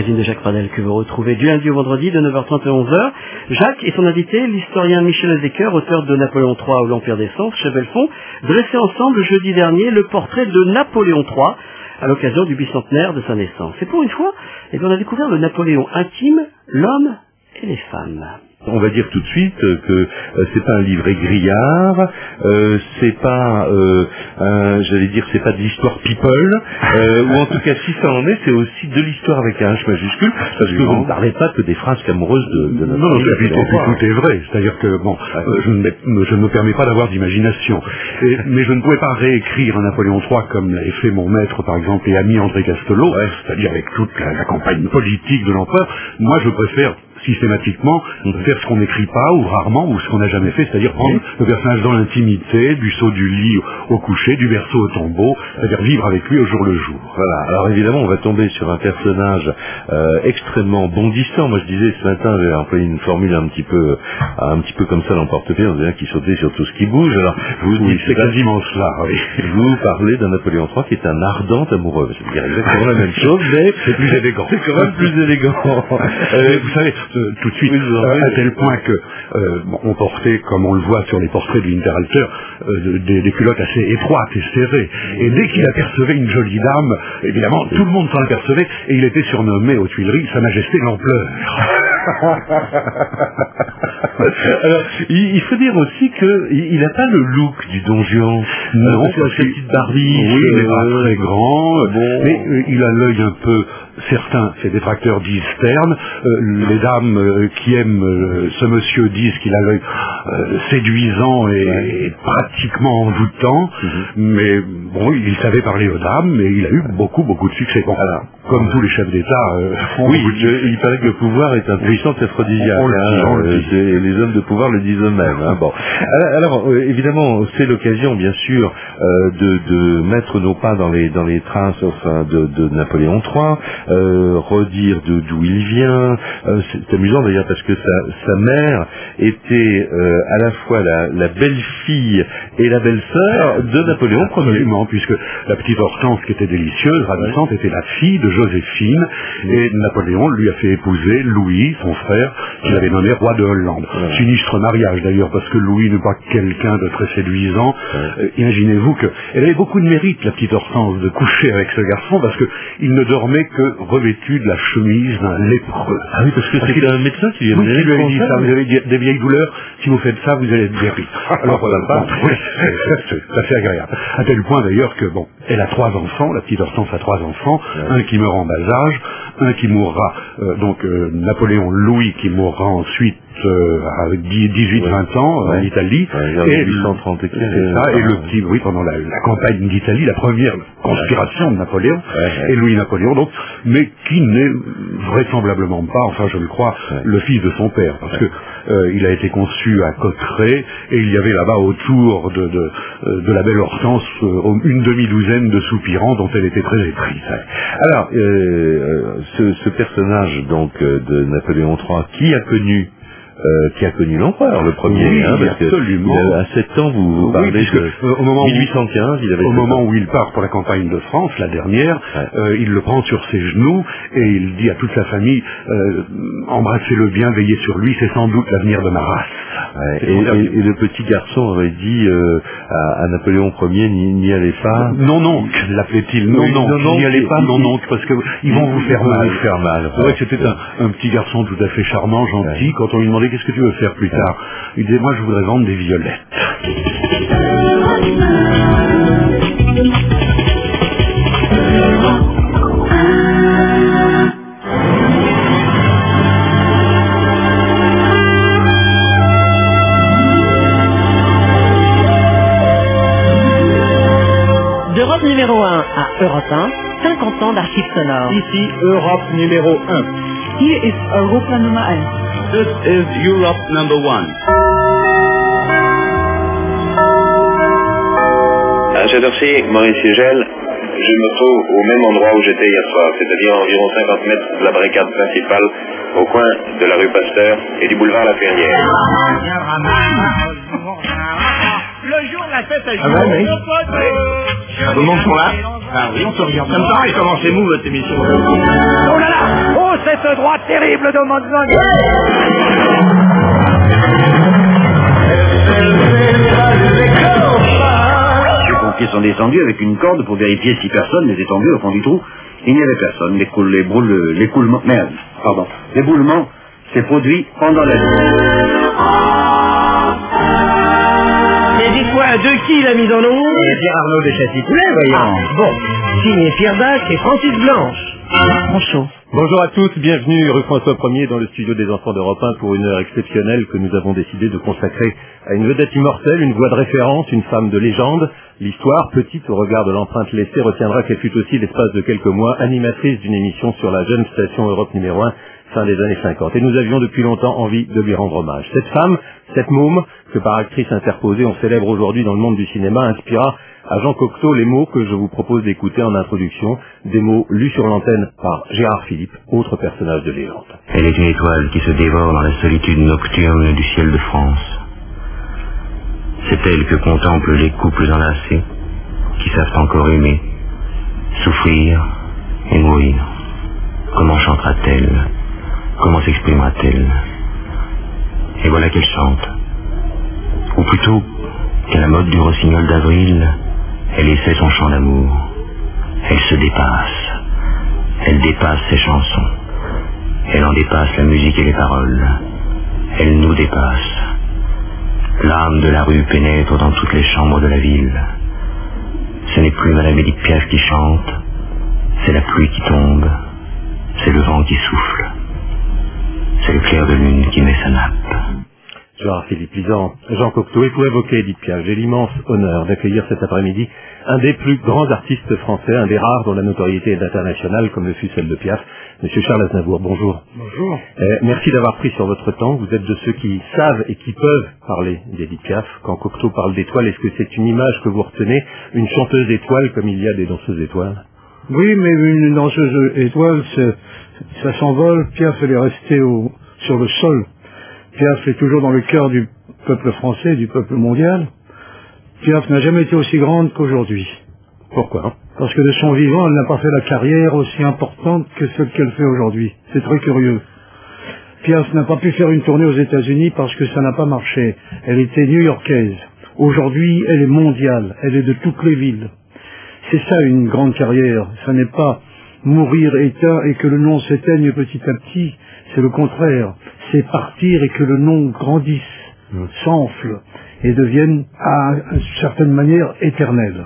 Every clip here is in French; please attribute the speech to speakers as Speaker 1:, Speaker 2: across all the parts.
Speaker 1: magazine de Jacques Pradel que vous retrouvez du lundi au vendredi de 9h30 à 11h. Jacques et son invité, l'historien Michel Azeker, auteur de Napoléon III ou l'Empire des Sens, chez Belfond, dressaient ensemble jeudi dernier le portrait de Napoléon III à l'occasion du bicentenaire de sa naissance. Et pour une fois, on a découvert le Napoléon intime, l'homme et les femmes.
Speaker 2: On va dire tout de suite que c'est pas un livret grillard, c'est pas, c'est pas de l'histoire people, ou en tout cas si ça en est, c'est aussi de l'histoire avec un H majuscule, parce que vous ne parlez pas que des phrases amoureuses de notre
Speaker 3: Non, tout est vrai. C'est-à-dire que je ne me permets pas d'avoir d'imagination, mais je ne pouvais pas réécrire un Napoléon III comme l'avait fait mon maître, par exemple, et ami André Castelot, c'est-à-dire avec toute la campagne politique de l'empereur. Moi, je préfère systématiquement faire ce qu'on n'écrit pas ou rarement ou ce qu'on n'a jamais fait, c'est-à-dire prendre le personnage dans l'intimité, du saut du lit au coucher, du berceau au tombeau, c'est-à-dire vivre avec lui au jour le jour.
Speaker 2: Voilà. Alors évidemment, on va tomber sur un personnage extrêmement bondissant. Moi, je disais ce matin, j'ai employé une formule un petit peu comme ça dans le portefeuille, on dirait qu'il sautait sur tout ce qui bouge. Alors,
Speaker 3: c'est quasiment cela. Oui.
Speaker 2: Vous parlez d'un Napoléon III qui est un ardent amoureux. C'est exactement la même chose, mais
Speaker 3: c'est plus élégant.
Speaker 2: C'est quand même plus élégant.
Speaker 3: Vous savez, tout de suite, à tel point que on portait, comme on le voit sur les portraits de Winterhalter, des culottes assez étroites et serrées. Et dès qu'il apercevait une jolie dame, évidemment, tout le monde s'en apercevait, et il était surnommé aux Tuileries Sa Majesté l'Ampleur.
Speaker 2: Alors, il faut dire aussi qu'il n'a pas le look du Don Juan.
Speaker 3: Non,
Speaker 2: c'est une petite barbiche.
Speaker 3: Oui, il n'est pas très grand, mais il a l'œil un peu... Certains, ses détracteurs disent terne, les dames qui aiment ce monsieur disent qu'il a l'œil séduisant et pratiquement envoûtant, mais bon, il savait parler aux dames, mais il a eu beaucoup de succès. Bon, comme tous les chefs d'État
Speaker 2: il paraît que le pouvoir est un puissant aphrodisiaque. Et les hommes de pouvoir le disent eux-mêmes. Bon. Alors, évidemment, c'est l'occasion, bien sûr, de mettre nos pas dans les traces de Napoléon III, redire d'où il vient. C'est amusant d'ailleurs parce que sa mère était à la fois la belle-fille et la belle-sœur de Napoléon Ier.
Speaker 3: Absolument, puisque la petite Hortense, qui était délicieuse, ravissante, était la fille de Joséphine, et Napoléon lui a fait épouser Louis, son frère, qu'il avait nommé roi de Hollande. Sinistre mariage d'ailleurs, parce que Louis n'est pas quelqu'un de très séduisant. Imaginez-vous qu'elle avait beaucoup de mérite, la petite Hortense, de coucher avec ce garçon, parce qu'il ne dormait que revêtu de la chemise d'un lépreux.
Speaker 2: Ah oui, parce que c'était un médecin qui lui
Speaker 3: avait dit ça. Vous avez des vieilles douleurs, si vous faites ça, vous allez être guéri. Alors voilà, c'est assez agréable. À tel point d'ailleurs que elle a 3 enfants, la petite Hortense a 3 enfants, un qui meurt en bas âge, un qui mourra, Napoléon Louis qui mourra ensuite avec 18-20 ans en Italie,
Speaker 2: et 1830
Speaker 3: et le petit, pendant la campagne d'Italie, la première conspiration de Napoléon, et Louis-Napoléon, donc, mais qui n'est vraisemblablement pas, enfin je le crois, le fils de son père, parce que il a été conçu à Cotteret, et il y avait là-bas autour de la belle Hortense une demi-douzaine de soupirants dont elle était très éprise.
Speaker 2: Alors, ce personnage donc de Napoléon III qui a connu l'empereur, le premier,
Speaker 3: absolument.
Speaker 2: À 7 ans, vous parlez
Speaker 3: au moment
Speaker 2: 1815, il avait
Speaker 3: au moment où il part pour la campagne de France, la dernière, il le prend sur ses genoux et il dit à toute sa famille, embrassez-le bien, veillez sur lui, c'est sans doute l'avenir de ma race.
Speaker 2: Et le petit garçon aurait dit à Napoléon Ier, n'y allez pas.
Speaker 3: Non, l'appelait-il. Non, n'y allez pas, non, parce que ils vont vous faire mal. C'est vrai que c'était un petit garçon tout à fait charmant, gentil. Quand on lui demandait qu'est-ce que tu veux faire plus tard, il disait moi je voudrais vendre des violettes.
Speaker 1: D'Europe numéro 1 à Europe 1, 50 ans d'archives sonores.
Speaker 4: Ici Europe numéro 1.
Speaker 5: Hier ist Europa Nummer 1.
Speaker 4: This is Europe number 1.
Speaker 6: À cette heure-ci, Maurice Siegel, je me trouve au même endroit où j'étais hier soir, c'est-à-dire à environ 50 mètres de la barricade principale, au coin de la rue Pasteur et du boulevard La Ferrière.
Speaker 7: Le jour de la fête à
Speaker 8: Ah ouais, oui. Tout le monde sont là? Ah oui, on se regarde comme ça. Et comment c'est mou votre émission?
Speaker 7: Oh là là! Oh, cette droite terrible de
Speaker 9: Les pompiers sont descendus avec une corde pour vérifier si personne n'était tombé au fond du trou. Il n'y avait personne. L'éboulement s'est produit pendant la nuit.
Speaker 7: Et dites-moi, de qui la mise en eau?
Speaker 8: Pierre Arnaud de Châssis-Poulet, voyons.
Speaker 7: Bon, signé Pierre Dac et Francis Blanche.
Speaker 1: Bonjour.
Speaker 10: Bonjour à tous, bienvenue rue François 1er dans le studio des enfants d'Europe 1 pour une heure exceptionnelle que nous avons décidé de consacrer à une vedette immortelle, une voix de référence, une femme de légende. L'histoire, petite au regard de l'empreinte laissée, retiendra qu'elle fut aussi l'espace de quelques mois animatrice d'une émission sur la jeune station Europe numéro 1 fin des années 50. Et nous avions depuis longtemps envie de lui rendre hommage. Cette femme, cette môme, que par actrice interposée on célèbre aujourd'hui dans le monde du cinéma, inspira à Jean Cocteau les mots que je vous propose d'écouter en introduction, des mots lus sur l'antenne par Gérard Philippe, autre personnage de légende.
Speaker 11: Elle est une étoile qui se dévore dans la solitude nocturne du ciel de France. C'est elle que contemplent les couples enlacés, qui savent encore aimer, souffrir et mourir. Comment chantera-t-elle? Comment s'exprimera-t-elle? Et voilà qu'elle chante. Ou plutôt, qu'à la mode du rossignol d'avril, elle essaie son chant d'amour. Elle se dépasse. Elle dépasse ses chansons. Elle en dépasse la musique et les paroles. Elle nous dépasse. L'âme de la rue pénètre dans toutes les chambres de la ville. Ce n'est plus Madame Édith Piaf qui chante, c'est la pluie qui tombe, c'est le vent qui souffle, c'est le clair de lune qui met sa nappe.
Speaker 10: Gérard Philippe lisant Jean Cocteau, et pour évoquer Édith Piaf, j'ai l'immense honneur d'accueillir cet après-midi un des plus grands artistes français, un des rares dont la notoriété est internationale, comme le fut celle de Piaf, Monsieur Charles Aznavour. Bonjour.
Speaker 3: Bonjour.
Speaker 10: Merci d'avoir pris sur votre temps. Vous êtes de ceux qui savent et qui peuvent parler d'Édith Piaf. Quand Cocteau parle d'étoile, est-ce que c'est une image que vous retenez, une chanteuse étoile comme il y a des danseuses étoiles?
Speaker 3: Oui, mais une danseuse étoile, ça s'envole. Piaf, elle est restée sur le sol. Piaf est toujours dans le cœur du peuple français, du peuple mondial. Piaf n'a jamais été aussi grande qu'aujourd'hui.
Speaker 10: Pourquoi?
Speaker 3: Parce que de son vivant, elle n'a pas fait la carrière aussi importante que celle qu'elle fait aujourd'hui. C'est très curieux. Piaf n'a pas pu faire une tournée aux États-Unis parce que ça n'a pas marché. Elle était new-yorkaise. Aujourd'hui, elle est mondiale. Elle est de toutes les villes. C'est ça une grande carrière. Ça n'est pas mourir éteint et que le nom s'éteigne petit à petit. C'est le contraire. C'est partir et que le nom grandisse, s'enfle et devienne à une certaine manière éternel.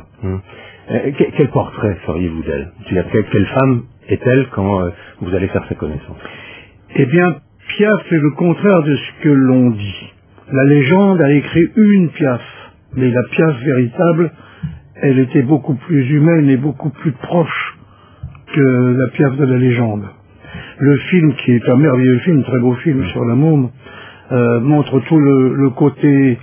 Speaker 10: Quel portrait feriez-vous d'elle? Quelle femme est-elle quand vous allez faire sa connaissance?
Speaker 3: Eh bien, Piaf est le contraire de ce que l'on dit. La légende a écrit une Piaf, mais la Piaf véritable, elle était beaucoup plus humaine et beaucoup plus proche que la Piaf de la légende. Le film, qui est un merveilleux film, très beau film sur la môme, montre tout le côté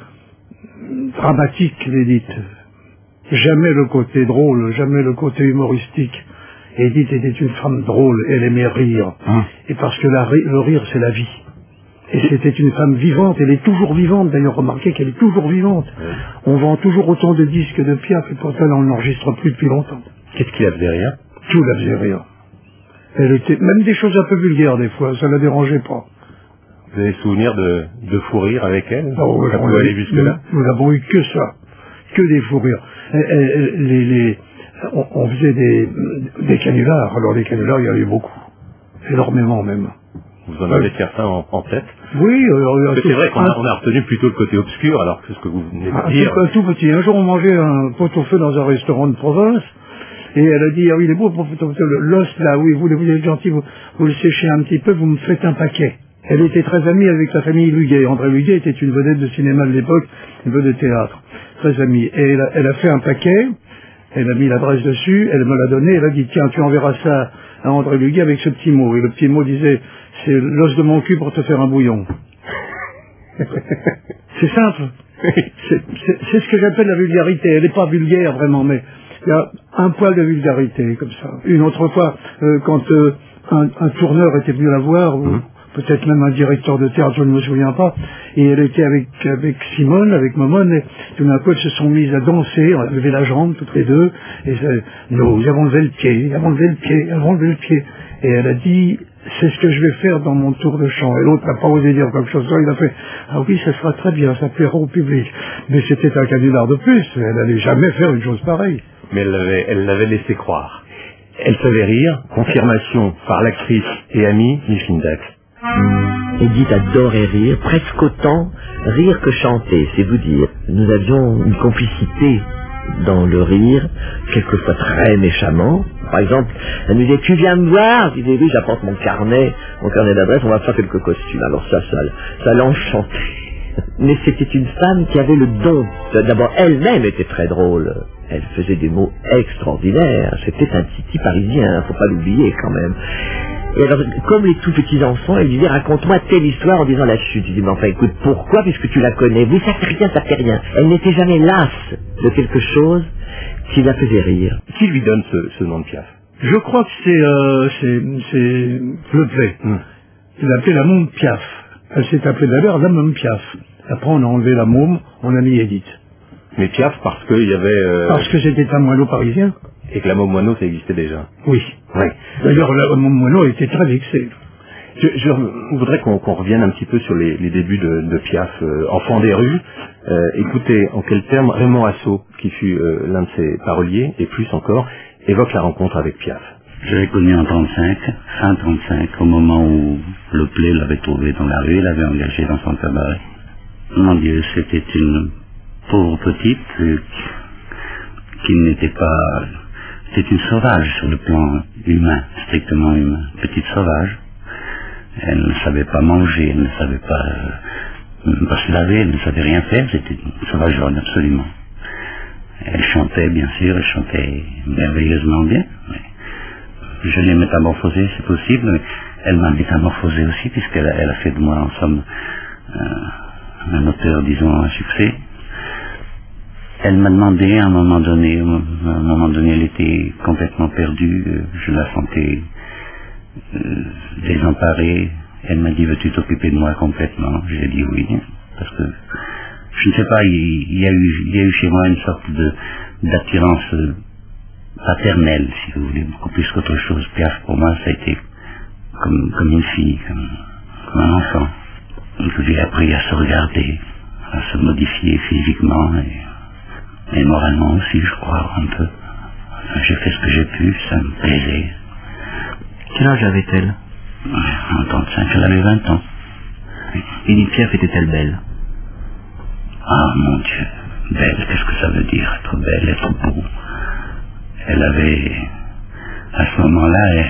Speaker 3: dramatique d'Édith. Jamais le côté drôle, jamais le côté humoristique. Édith était une femme drôle, elle aimait rire. Et parce que le rire, c'est la vie. Et c'était une femme vivante, elle est toujours vivante, d'ailleurs remarquez qu'elle est toujours vivante. On vend toujours autant de disques de Piaf, et pourtant on n'enregistre plus depuis longtemps.
Speaker 10: Qu'est-ce qui la faisait rire?
Speaker 3: Tout la faisait rire. Elle était, même des choses un peu vulgaires des fois, ça la dérangeait pas.
Speaker 10: Vous avez souvenir de fou rire avec elle?
Speaker 3: Oh,
Speaker 10: ça pouvait aller jusque-là?
Speaker 3: Nous n'avons eu que ça, que des fous rires. On faisait des canulars, alors les canulars il y en a eu beaucoup, énormément même.
Speaker 10: Vous en avez certains en tête?
Speaker 3: Oui.
Speaker 10: C'est vrai qu'on a retenu plutôt le côté obscur, alors que ce que vous venez de dire...
Speaker 3: Un tout petit. Un jour on mangeait un pot-au-feu dans un restaurant de province, et elle a dit, ah oui, il est beau, l'os là, oui, vous êtes gentil, vous le séchez un petit peu, vous me faites un paquet. Elle était très amie avec la famille Luguet. André Luguet était une vedette de cinéma de l'époque, une vedette de théâtre. Très amie. Et elle a fait un paquet, elle a mis l'adresse dessus, elle me l'a donné, elle a dit, tiens, tu enverras ça à André Luguet avec ce petit mot. Et le petit mot disait, c'est l'os de mon cul pour te faire un bouillon. C'est simple. C'est ce que j'appelle la vulgarité. Elle n'est pas vulgaire vraiment, mais il y a un poil de vulgarité comme ça. Une autre fois, quand un tourneur était venu la voir, ou peut-être même un directeur de théâtre, je ne me souviens pas,
Speaker 12: et elle était avec Simone, avec Momone, et tout d'un coup elles se sont mises à danser, on a levé la jambe toutes les deux, et nous avons levé le pied, avons levé le pied, et elle a dit, c'est ce que je vais faire dans mon tour de chant. Et l'autre n'a pas osé dire quelque chose. Il a fait, ah oui, ça sera très bien, ça plaira au public. Mais c'était un canular de plus. Elle n'allait jamais faire une chose pareille.
Speaker 10: Mais elle l'avait laissé croire. Elle savait rire, confirmation par l'actrice et amie Micheline Dax.
Speaker 13: Edith adorait rire, presque autant rire que chanter, c'est vous dire. Nous avions une complicité dans le rire, quelquefois très méchamment. Par exemple, elle nous disait, tu viens me voir? Je disais, oui, j'apporte mon carnet d'adresse, on va faire quelques costumes. Alors ça l'enchantait. Mais c'était une femme qui avait le don. D'abord, elle-même était très drôle. Elle faisait des mots extraordinaires. C'était un titi parisien, faut pas l'oublier quand même. Et alors, comme les tout petits enfants, elle disait, raconte-moi telle histoire en disant la chute. Je dis, mais enfin, écoute, pourquoi? Puisque tu la connais. Oui, ça fait rien. Elle n'était jamais lasse de quelque chose qui la faisait rire.
Speaker 10: Qui lui donne ce nom de Piaf?
Speaker 12: Je crois que c'est Fleuret. Il l'appelait la môme Piaf. Elle s'est appelée d'abord la môme Piaf. Après, on a enlevé la môme, on a mis Edith.
Speaker 10: Mais Piaf, parce qu'il y avait...
Speaker 12: Parce que c'était un moineau parisien.
Speaker 10: Et que la môme moineau, ça existait déjà.
Speaker 12: Oui. D'ailleurs, la môme moineau était très vexée.
Speaker 10: Je voudrais qu'on revienne un petit peu sur les débuts de Piaf, enfant des rues. Écoutez, en quels termes Raymond Assau, qui fut l'un de ses paroliers, et plus encore, évoque la rencontre avec Piaf.
Speaker 14: Je l'ai connu en 35, fin 35, au moment où le Play l'avait trouvé dans la rue, l'avait engagé dans son cabaret. Mon Dieu, c'était une pauvre petite qui n'était pas... C'était une sauvage sur le plan humain, strictement humain. Petite sauvage. Elle ne savait pas manger, elle ne savait pas se laver, elle ne savait rien faire, c'était une sauvageonne absolument. Elle chantait bien sûr, elle chantait merveilleusement bien. Je l'ai métamorphosée, c'est possible, mais elle m'a métamorphosé aussi, puisqu'elle a fait de moi en somme un auteur, disons, à succès. Elle m'a demandé à un moment donné, elle était complètement perdue, je la sentais désemparée. Elle m'a dit, veux-tu t'occuper de moi complètement? J'ai dit oui, parce que, je ne sais pas, il y a eu chez moi une sorte d'attirance paternelle, si vous voulez, beaucoup plus qu'autre chose. Piaf, pour moi, ça a été comme une fille, comme un enfant. J'ai appris à se regarder, à se modifier physiquement et moralement aussi, je crois, un peu. J'ai fait ce que j'ai pu, ça me plaisait.
Speaker 13: Quel âge avait-elle?
Speaker 14: En 35, elle avait 20 ans.
Speaker 13: Edith Piaf était-elle belle?
Speaker 14: Ah, mon Dieu, belle, qu'est-ce que ça veut dire, être belle, être beau? Elle avait, à ce moment-là,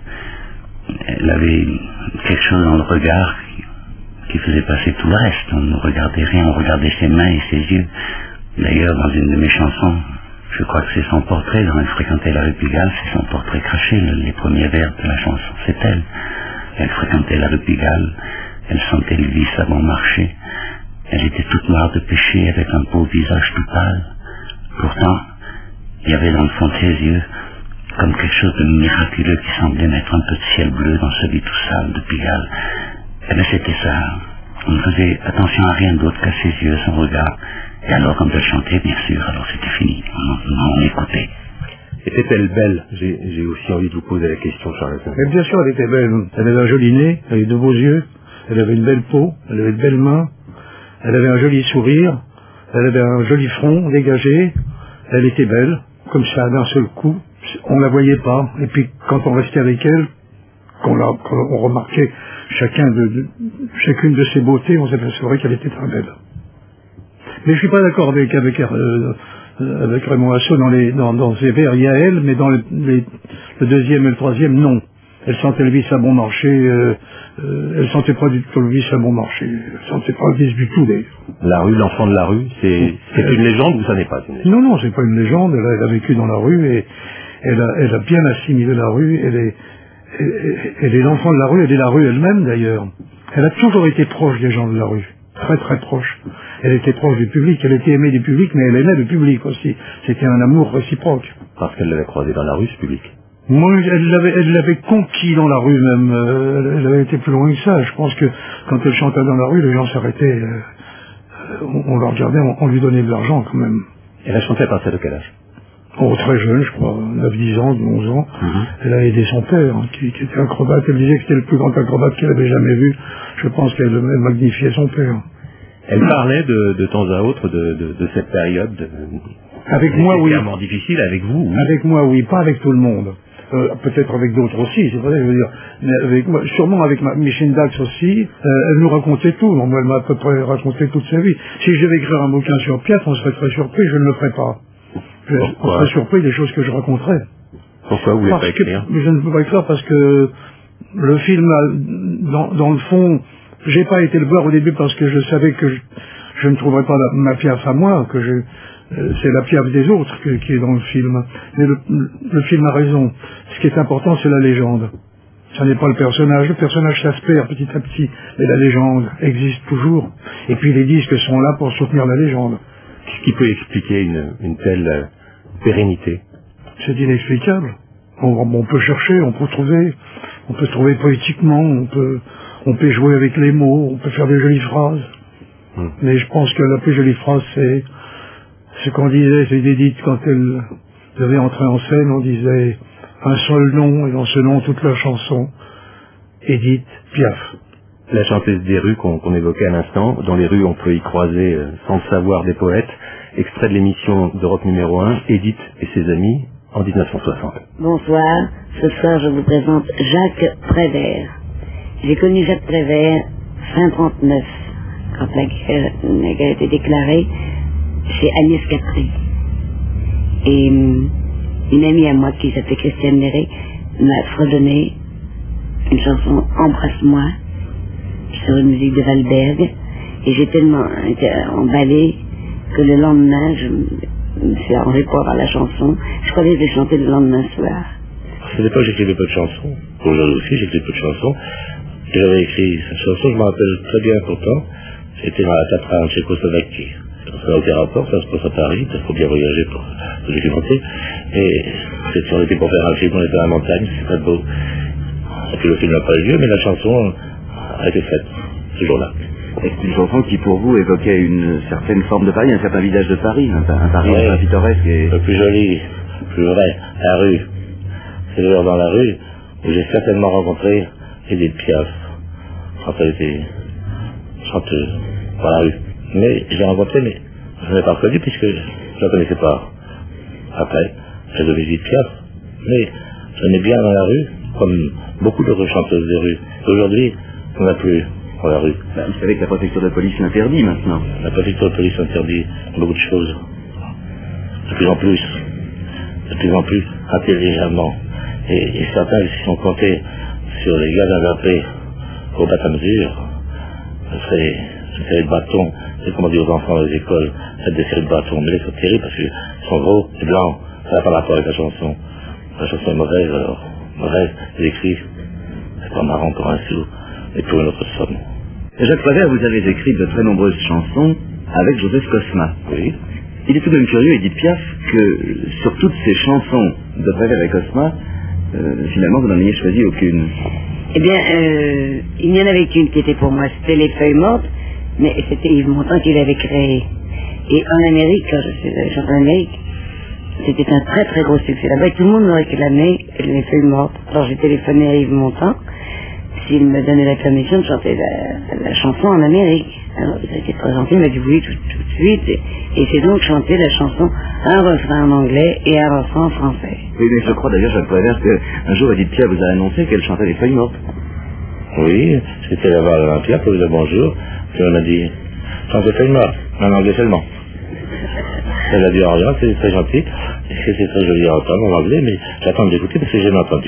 Speaker 14: elle avait quelque chose dans le regard qui faisait passer tout le reste. On ne regardait rien, on regardait ses mains et ses yeux. D'ailleurs, dans une de mes chansons, je crois que c'est son portrait, quand elle fréquentait la rue Pigalle, c'est son portrait craché, les premiers vers de la chanson, c'est elle. Elle fréquentait la rue Pigalle, elle sentait le vice à bon marché, elle était toute noire de péché, avec un beau visage tout pâle. Pourtant, il y avait dans le fond de ses yeux comme quelque chose de miraculeux qui semblait mettre un peu de ciel bleu dans celui tout sale de Pigalle. Eh bien, c'était ça. On ne faisait attention à rien d'autre qu'à ses yeux, son regard. Et alors, quand elle chantait, bien sûr, alors c'était fini. On écoutait.
Speaker 10: Était-elle belle? J'ai aussi envie de vous poser la question, Charles.
Speaker 12: Mais bien sûr, elle était belle. Elle avait un joli nez, elle avait de beaux yeux, elle avait une belle peau, elle avait de belles mains, elle avait un joli sourire, elle avait un joli front dégagé, elle était belle, comme ça, d'un seul coup. On la voyait pas. Et puis, quand on restait avec elle, quand on remarquait chacune de ses beautés, on s'apercevrait qu'elle était très belle. Mais je suis pas d'accord avec Raymond Assau dans ses vers. Il y a elle, mais dans le deuxième et le troisième, non. Elle sentait le vice à bon marché. Elle sentait pas du tout le vice à bon marché. Elle sentait pas le vice du tout, d'ailleurs.
Speaker 10: La rue, l'enfant de la rue, c'est une légende ou ça n'est pas une légende?
Speaker 12: Non, c'est pas une légende. Elle a vécu dans la rue et elle a bien assimilé la rue. Elle est l'enfant de la rue. Elle est la rue elle-même, d'ailleurs. Elle a toujours été proche des gens de la rue. Très très proche. Elle était proche du public, elle était aimée du public, mais elle aimait le public aussi. C'était un amour réciproque.
Speaker 10: Parce qu'elle l'avait croisé dans la rue, ce public.
Speaker 12: Moi, elle l'avait conquis dans la rue même. Elle avait été plus loin que ça. Je pense que quand elle chantait dans la rue, les gens s'arrêtaient. On la regardait, on lui donnait de l'argent quand même.
Speaker 10: Elle a chanté à partir de quel âge?
Speaker 12: Oh, très jeune, je crois, 9-10 ans, 11 ans. Elle a aidé son père, qui était acrobate. Elle disait que c'était le plus grand acrobate qu'elle avait jamais vu. Je pense qu'elle magnifiait son père.
Speaker 10: Elle parlait de temps à autre de cette période
Speaker 12: avec moi, oui.
Speaker 10: Vraiment difficile, avec vous, oui.
Speaker 12: Avec moi, oui, pas avec tout le monde. Peut-être avec d'autres aussi, c'est vrai, je veux dire. Mais avec moi, sûrement avec Micheline Dax aussi, elle nous racontait tout. Donc, elle m'a à peu près raconté toute sa vie. Si je devais écrire un bouquin sur Piaf, on serait très surpris, je ne le ferais pas. On serait surpris des choses que je raconterais.
Speaker 10: Pourquoi vous ne voulez pas écrire?
Speaker 12: Je ne peux pas écrire parce que le film, dans le fond, j'ai pas été le voir au début parce que je savais que je ne trouverais pas ma Piaf à moi, que c'est la Piaf des autres qui est dans le film. Mais le film a raison. Ce qui est important, c'est la légende. Ça n'est pas le personnage. Le personnage, ça se perd petit à petit. Mais la légende existe toujours. Et puis les disques sont là pour soutenir la légende.
Speaker 10: Qu'est-ce qui peut expliquer une telle pérennité?
Speaker 12: C'est inexplicable. On peut chercher, on peut trouver poétiquement, on peut jouer avec les mots, on peut faire des jolies phrases. Mais je pense que la plus jolie phrase, c'est ce qu'on disait, c'est d'Edith quand elle devait entrer en scène, on disait un seul nom, et dans ce nom toute la chanson, Edith Piaf.
Speaker 10: La chanteuse des rues qu'on évoquait à l'instant, dans les rues on peut y croiser sans le savoir des poètes, extrait de l'émission d'Europe numéro 1, Edith et ses amis, en 1960.
Speaker 15: Bonsoir, ce soir je vous présente Jacques Prévert. J'ai connu Jacques Prévert fin 39, quand la guerre a été déclarée, chez Agnès Capri. Et une amie à moi qui s'appelait Christiane Léret m'a fredonné une chanson Embrasse-moi sur une musique de Valberg, et j'ai tellement été emballée que le lendemain je me suis arrangé pour avoir la chanson. Je croyais que je vais chanter le lendemain soir.
Speaker 16: À cette époque j'écrivais peu de chansons, aujourd'hui aussi j'écris peu de chansons. J'avais écrit cette chanson, je m'en rappelle très bien pourtant, c'était dans la Tatra en Tchécoslovaquie. Ça n'a aucun rapport, ça se passe à Paris, il faut bien voyager pour se documenter. Et on était pour faire un film, on était à la montagne, c'est très beau. Et puis le film n'a pas eu lieu, mais la chanson a été faite, ce jour-là.
Speaker 9: C'est une chanson qui pour vous évoquait une certaine forme de Paris, un certain visage de Paris, un Paris très pittoresque et...
Speaker 16: Le plus joli, le plus vrai, la rue. C'est d'ailleurs dans la rue où j'ai certainement rencontré Edith Piaf, quand elle était chanteuse, dans la rue. Mais je l'ai rencontrée, mais je ne l'ai pas reconnue puisque je ne la connaissais pas. Après, j'ai devenu Edith Piaf. Mais je l'aimais bien dans la rue, comme beaucoup d'autres chanteuses de rue. Aujourd'hui, on n'a plus dans la rue.
Speaker 9: Vous savez que la préfecture de police l'interdit maintenant.
Speaker 16: La préfecture de police interdit beaucoup de choses. De plus en plus intelligemment. Et certains, s'ils sont comptés sur les gars d'Agapé au bâton à mesure, ce serait une série de bâtons. C'est comme on dit aux enfants dans les écoles, faites des séries de bâtons. Mais ils sont terribles parce qu'ils sont gros et blancs. Ça n'a pas rapport avec la chanson. La chanson est mauvaise, alors. Mauvaise, ils écrivent. C'est pas marrant pour un sou, mais pour une autre somme.
Speaker 9: Jacques Prévert, vous avez écrit de très nombreuses chansons avec Joseph Cosma.
Speaker 16: Oui.
Speaker 9: Il est tout de même curieux, Edith Piaf, que sur toutes ces chansons de Prévert et Cosma, finalement vous n'en ayez choisi aucune.
Speaker 15: Eh bien, il n'y en avait qu'une qui était pour moi, c'était Les Feuilles Mortes, mais c'était Yves Montand qui l'avait créée. Et en Amérique, quand je suis allé chanter en Amérique, c'était un très très gros succès. Là-bas, tout le monde me réclamait Les Feuilles Mortes. Alors j'ai téléphoné à Yves Montand, s'il me donnait la permission de chanter la chanson en Amérique. Alors il a été très gentil, il m'a dit oui tout de suite, et j'ai donc chanté la chanson, un refrain en anglais et un refrain en français.
Speaker 9: Oui, mais je crois d'ailleurs, Jacques Prévert, qu'un jour Edith Piaf vous a annoncé qu'elle chantait Les Feuilles Mortes.
Speaker 16: Oui, j'étais là-bas à l'Olympia pour lui dire bonjour, puis on m'a dit, chante Les Feuilles Mortes, en anglais seulement. Elle a dit en rien, c'est très gentil, et c'était très joli à entendre en anglais, mais j'attends d'écouter parce que j'ai jamais entendu.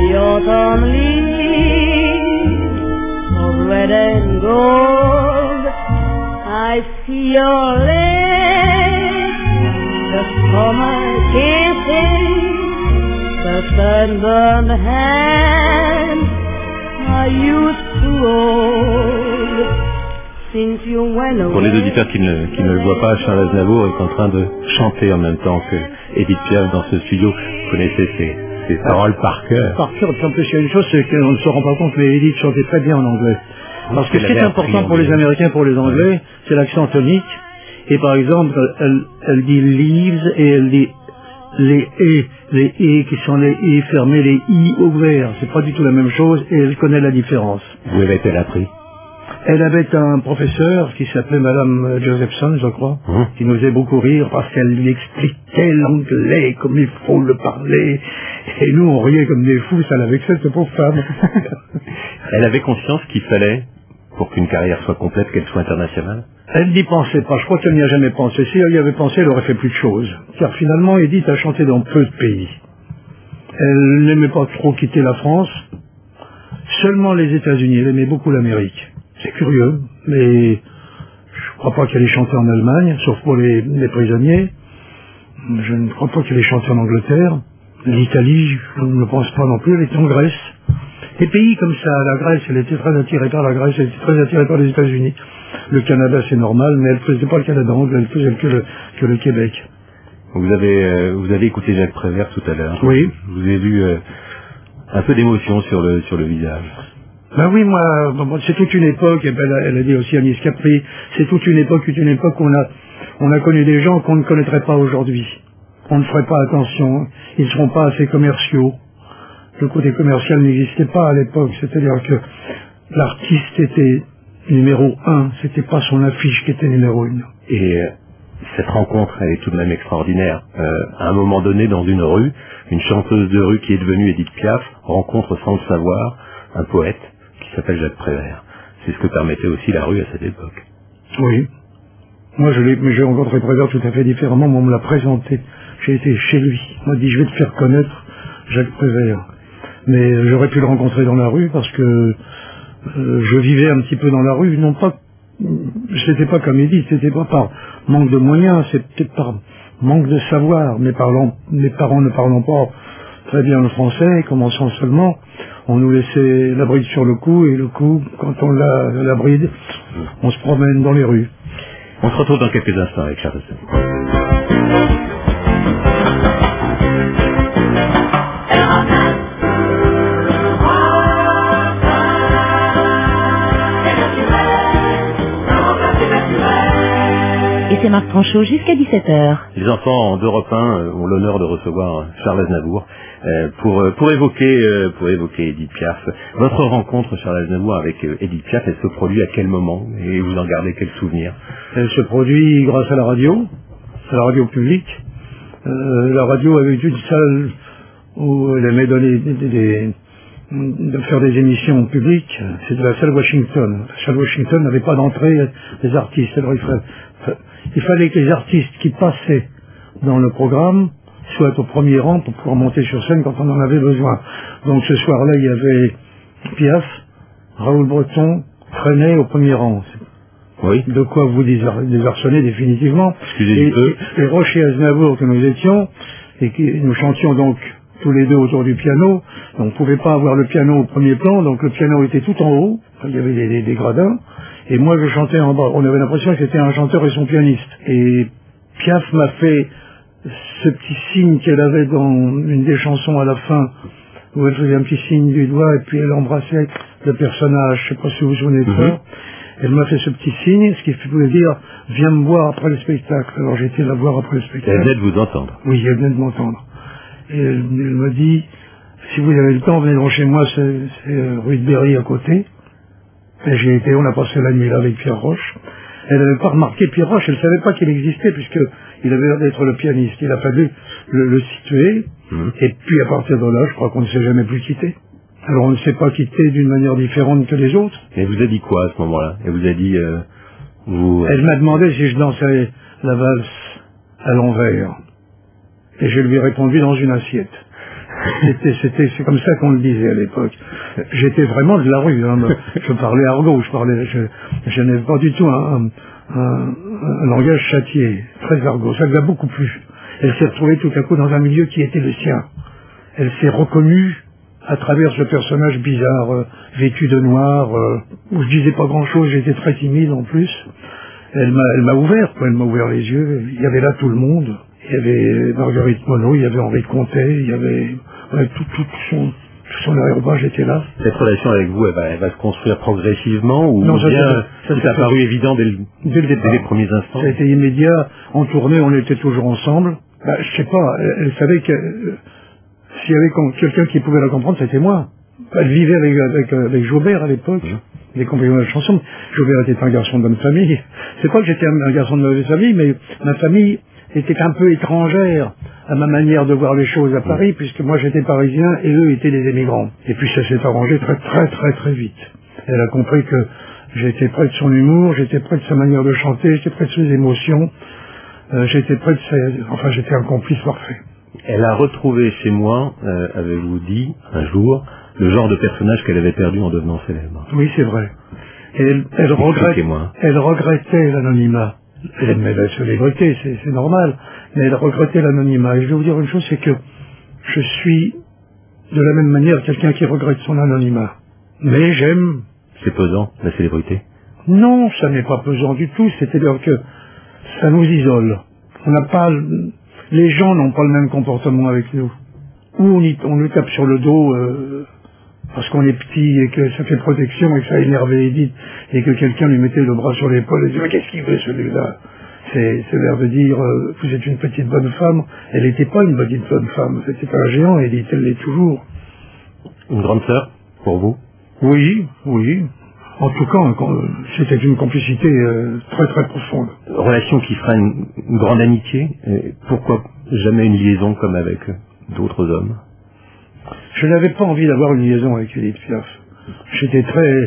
Speaker 17: Red and gold I see your lips, the summer kissing, the sunburned hand I used to hold. Since you went away.
Speaker 10: Pour les auditeurs qui ne le voient pas, Charles Aznavour est en train de chanter en même temps que Edith Piaf dans ce studio. Vous connaissez ces paroles par cœur.
Speaker 12: Par cœur, en plus il y a une chose, c'est qu'on ne se rend pas compte, mais Edith chantait très bien en anglais. Parce que ce qui est important pour les Américains, pour les Anglais, c'est l'accent tonique. Et par exemple, elle dit leaves et elle dit les et qui sont les et fermés, les i ouverts. C'est pas du tout la même chose et elle connaît la différence.
Speaker 10: Où avait-elle appris?
Speaker 12: Elle avait un professeur qui s'appelait Madame Josephson, je crois, qui nous faisait beaucoup rire parce qu'elle lui expliquait l'anglais comme il faut le parler. Et nous, on riait comme des fous, ça l'avait vexé, cette pauvre femme.
Speaker 10: Elle avait conscience qu'il fallait, pour qu'une carrière soit complète, qu'elle soit internationale?
Speaker 12: Elle n'y pensait pas, je crois qu'elle n'y a jamais pensé. Si elle y avait pensé, elle aurait fait plus de choses. Car finalement, Edith a chanté dans peu de pays. Elle n'aimait pas trop quitter la France, seulement les États-Unis. Elle aimait beaucoup l'Amérique. C'est curieux, mais je ne crois pas qu'elle ait chanté en Allemagne, sauf pour les prisonniers. Je ne crois pas qu'elle ait chanté en Angleterre. L'Italie, je ne pense pas non plus. Elle était en Grèce. Des pays comme ça, la Grèce, elle était très attirée par la Grèce, elle était très attirée par les États-Unis. Le Canada, c'est normal, mais elle ne faisait pas le Canada anglais, elle faisait que le Québec.
Speaker 10: Vous avez écouté Jacques Prévert tout à l'heure.
Speaker 12: Oui.
Speaker 10: Vous avez vu un peu d'émotion sur le visage.
Speaker 12: Ben oui, moi, c'est toute une époque, et ben elle a dit aussi Agnès Capri, c'est toute une époque où on a connu des gens qu'on ne connaîtrait pas aujourd'hui. On ne ferait pas attention, ils ne seront pas assez commerciaux. Le côté commercial n'existait pas à l'époque, c'est-à-dire que l'artiste était numéro 1, c'était pas son affiche qui était numéro 1.
Speaker 10: Et cette rencontre, elle est tout de même extraordinaire. À un moment donné, dans une rue, une chanteuse de rue qui est devenue Edith Piaf rencontre sans le savoir un poète qui s'appelle Jacques Prévert. C'est ce que permettait aussi la rue à cette époque.
Speaker 12: Oui. Moi, j'ai rencontré Prévert tout à fait différemment, mais on me l'a présenté. J'ai été chez lui. On m'a dit, je vais te faire connaître Jacques Prévert. Mais j'aurais pu le rencontrer dans la rue parce que je vivais un petit peu dans la rue. Non pas, c'était pas comme Edith, c'était pas par manque de moyens, c'était par manque de savoir. Mes parents ne parlant pas très bien le français, commençant seulement, on nous laissait la bride sur le cou, et le cou, quand on l'a la bride, on se promène dans les rues.
Speaker 10: On se retrouve dans quelques instants avec Charles Aznavour.
Speaker 18: Et c'est Marc Tranchot jusqu'à 17h.
Speaker 10: Les enfants d'Europe 1 ont l'honneur de recevoir Charles Aznavour pour évoquer Edith Piaf. Votre rencontre, Charles Aznavour, avec Edith Piaf, elle se produit à quel moment et vous en gardez quel souvenir?
Speaker 12: Elle se produit grâce à la radio publique. La radio avait une salle où elle aimait donner de faire des émissions publiques. C'est de la salle Washington. La salle Washington n'avait pas d'entrée des artistes. Alors il fallait que les artistes qui passaient dans le programme soient au premier rang pour pouvoir monter sur scène quand on en avait besoin. Donc ce soir-là, il y avait Piaf, Raoul Breton, Trenet au premier rang.
Speaker 10: Oui. De
Speaker 12: quoi vous désarçonner définitivement.
Speaker 10: Excusez-moi.
Speaker 12: Et Roche et Aznavour que nous étions, et nous chantions donc tous les deux autour du piano. Donc on ne pouvait pas avoir le piano au premier plan, donc le piano était tout en haut, il y avait des gradins. Et moi, je chantais en bas. On avait l'impression que c'était un chanteur et son pianiste. Et Piaf m'a fait ce petit signe qu'elle avait dans une des chansons à la fin, où elle faisait un petit signe du doigt, et puis elle embrassait le personnage. Je ne sais pas si vous vous souvenez de ça. Elle m'a fait ce petit signe, ce qui voulait dire, viens me voir après le spectacle. Alors j'ai été la voir après le spectacle.
Speaker 10: Elle venait de vous entendre.
Speaker 12: Oui, elle venait de m'entendre. Et elle m'a dit, si vous avez le temps, venez devant chez moi, c'est rue de Berry à côté. Et j'ai été, on a passé la nuit là avec Pierre Roche. Elle n'avait pas remarqué Pierre Roche, elle ne savait pas qu'il existait, puisqu'il avait l'air d'être le pianiste. Il a fallu le situer, et puis à partir de là, je crois qu'on ne s'est jamais plus quitté. Alors on ne s'est pas quitté d'une manière différente que les autres.
Speaker 10: Et vous a dit quoi à ce moment-là? Elle vous a dit,
Speaker 12: Elle m'a demandé si je dansais la valse à l'envers. Et je lui ai répondu dans une assiette. C'est comme ça qu'on le disait à l'époque. J'étais vraiment de la rue, hein. Je parlais argot, je n'avais pas du tout un langage châtié, très argot. Ça lui a beaucoup plu. Elle s'est retrouvée tout à coup dans un milieu qui était le sien. Elle s'est reconnue à travers ce personnage bizarre, vêtu de noir, où je disais pas grand-chose, j'étais très timide en plus. Elle m'a ouvert, quoi. Elle m'a ouvert les yeux. Il y avait là tout le monde. Il y avait Marguerite Monod, il y avait Henri de Comté, il y avait tout son arrière-bras, était là.
Speaker 10: Cette relation avec vous, elle va se construire progressivement ou
Speaker 12: non,
Speaker 10: bien ça a paru évident dès les premiers instants?
Speaker 12: Ça a été immédiat. En tournée, on était toujours ensemble. Je sais pas, elle savait que s'il y avait quelqu'un qui pouvait la comprendre, c'était moi. Elle vivait avec Jaubert à l'époque, les compagnons de la chanson. Jaubert était un garçon de bonne famille. C'est pas que j'étais un garçon de mauvaise famille, mais ma famille était un peu étrangère à ma manière de voir les choses à Paris, puisque moi j'étais parisien et eux étaient des émigrants. Et puis ça s'est arrangé très vite. Elle a compris que j'étais près de son humour, j'étais près de sa manière de chanter, j'étais près de ses émotions, j'étais un complice parfait.
Speaker 10: Elle a retrouvé chez moi, avez-vous dit, un jour, le genre de personnage qu'elle avait perdu en devenant célèbre.
Speaker 12: Oui, c'est vrai. Et elle regrettait l'anonymat. Elle aimait la célébrité, c'est normal, mais elle regrettait l'anonymat. Et je vais vous dire une chose, c'est que je suis de la même manière quelqu'un qui regrette son anonymat. Mais j'aime...
Speaker 10: C'est pesant, la célébrité?
Speaker 12: Non, ça n'est pas pesant du tout, c'est-à-dire que ça nous isole. Les gens n'ont pas le même comportement avec nous. Ou on nous tape sur le dos parce qu'on est petit et que ça fait protection et que ça énerve Edith et que quelqu'un lui mettait le bras sur l'épaule et disait « Mais qu'est-ce qu'il veut celui-là ?» C'est l'air de dire « Vous êtes une petite bonne femme ». Elle n'était pas une petite bonne femme, c'était un géant, Edith, elle l'est toujours.
Speaker 10: Une grande sœur, pour vous?
Speaker 12: Oui. En tout cas, c'était une complicité très profonde.
Speaker 10: Relation qui fera une grande amitié. Pourquoi jamais une liaison comme avec d'autres hommes?
Speaker 12: Je n'avais pas envie d'avoir une liaison avec Edith Piaf. J'étais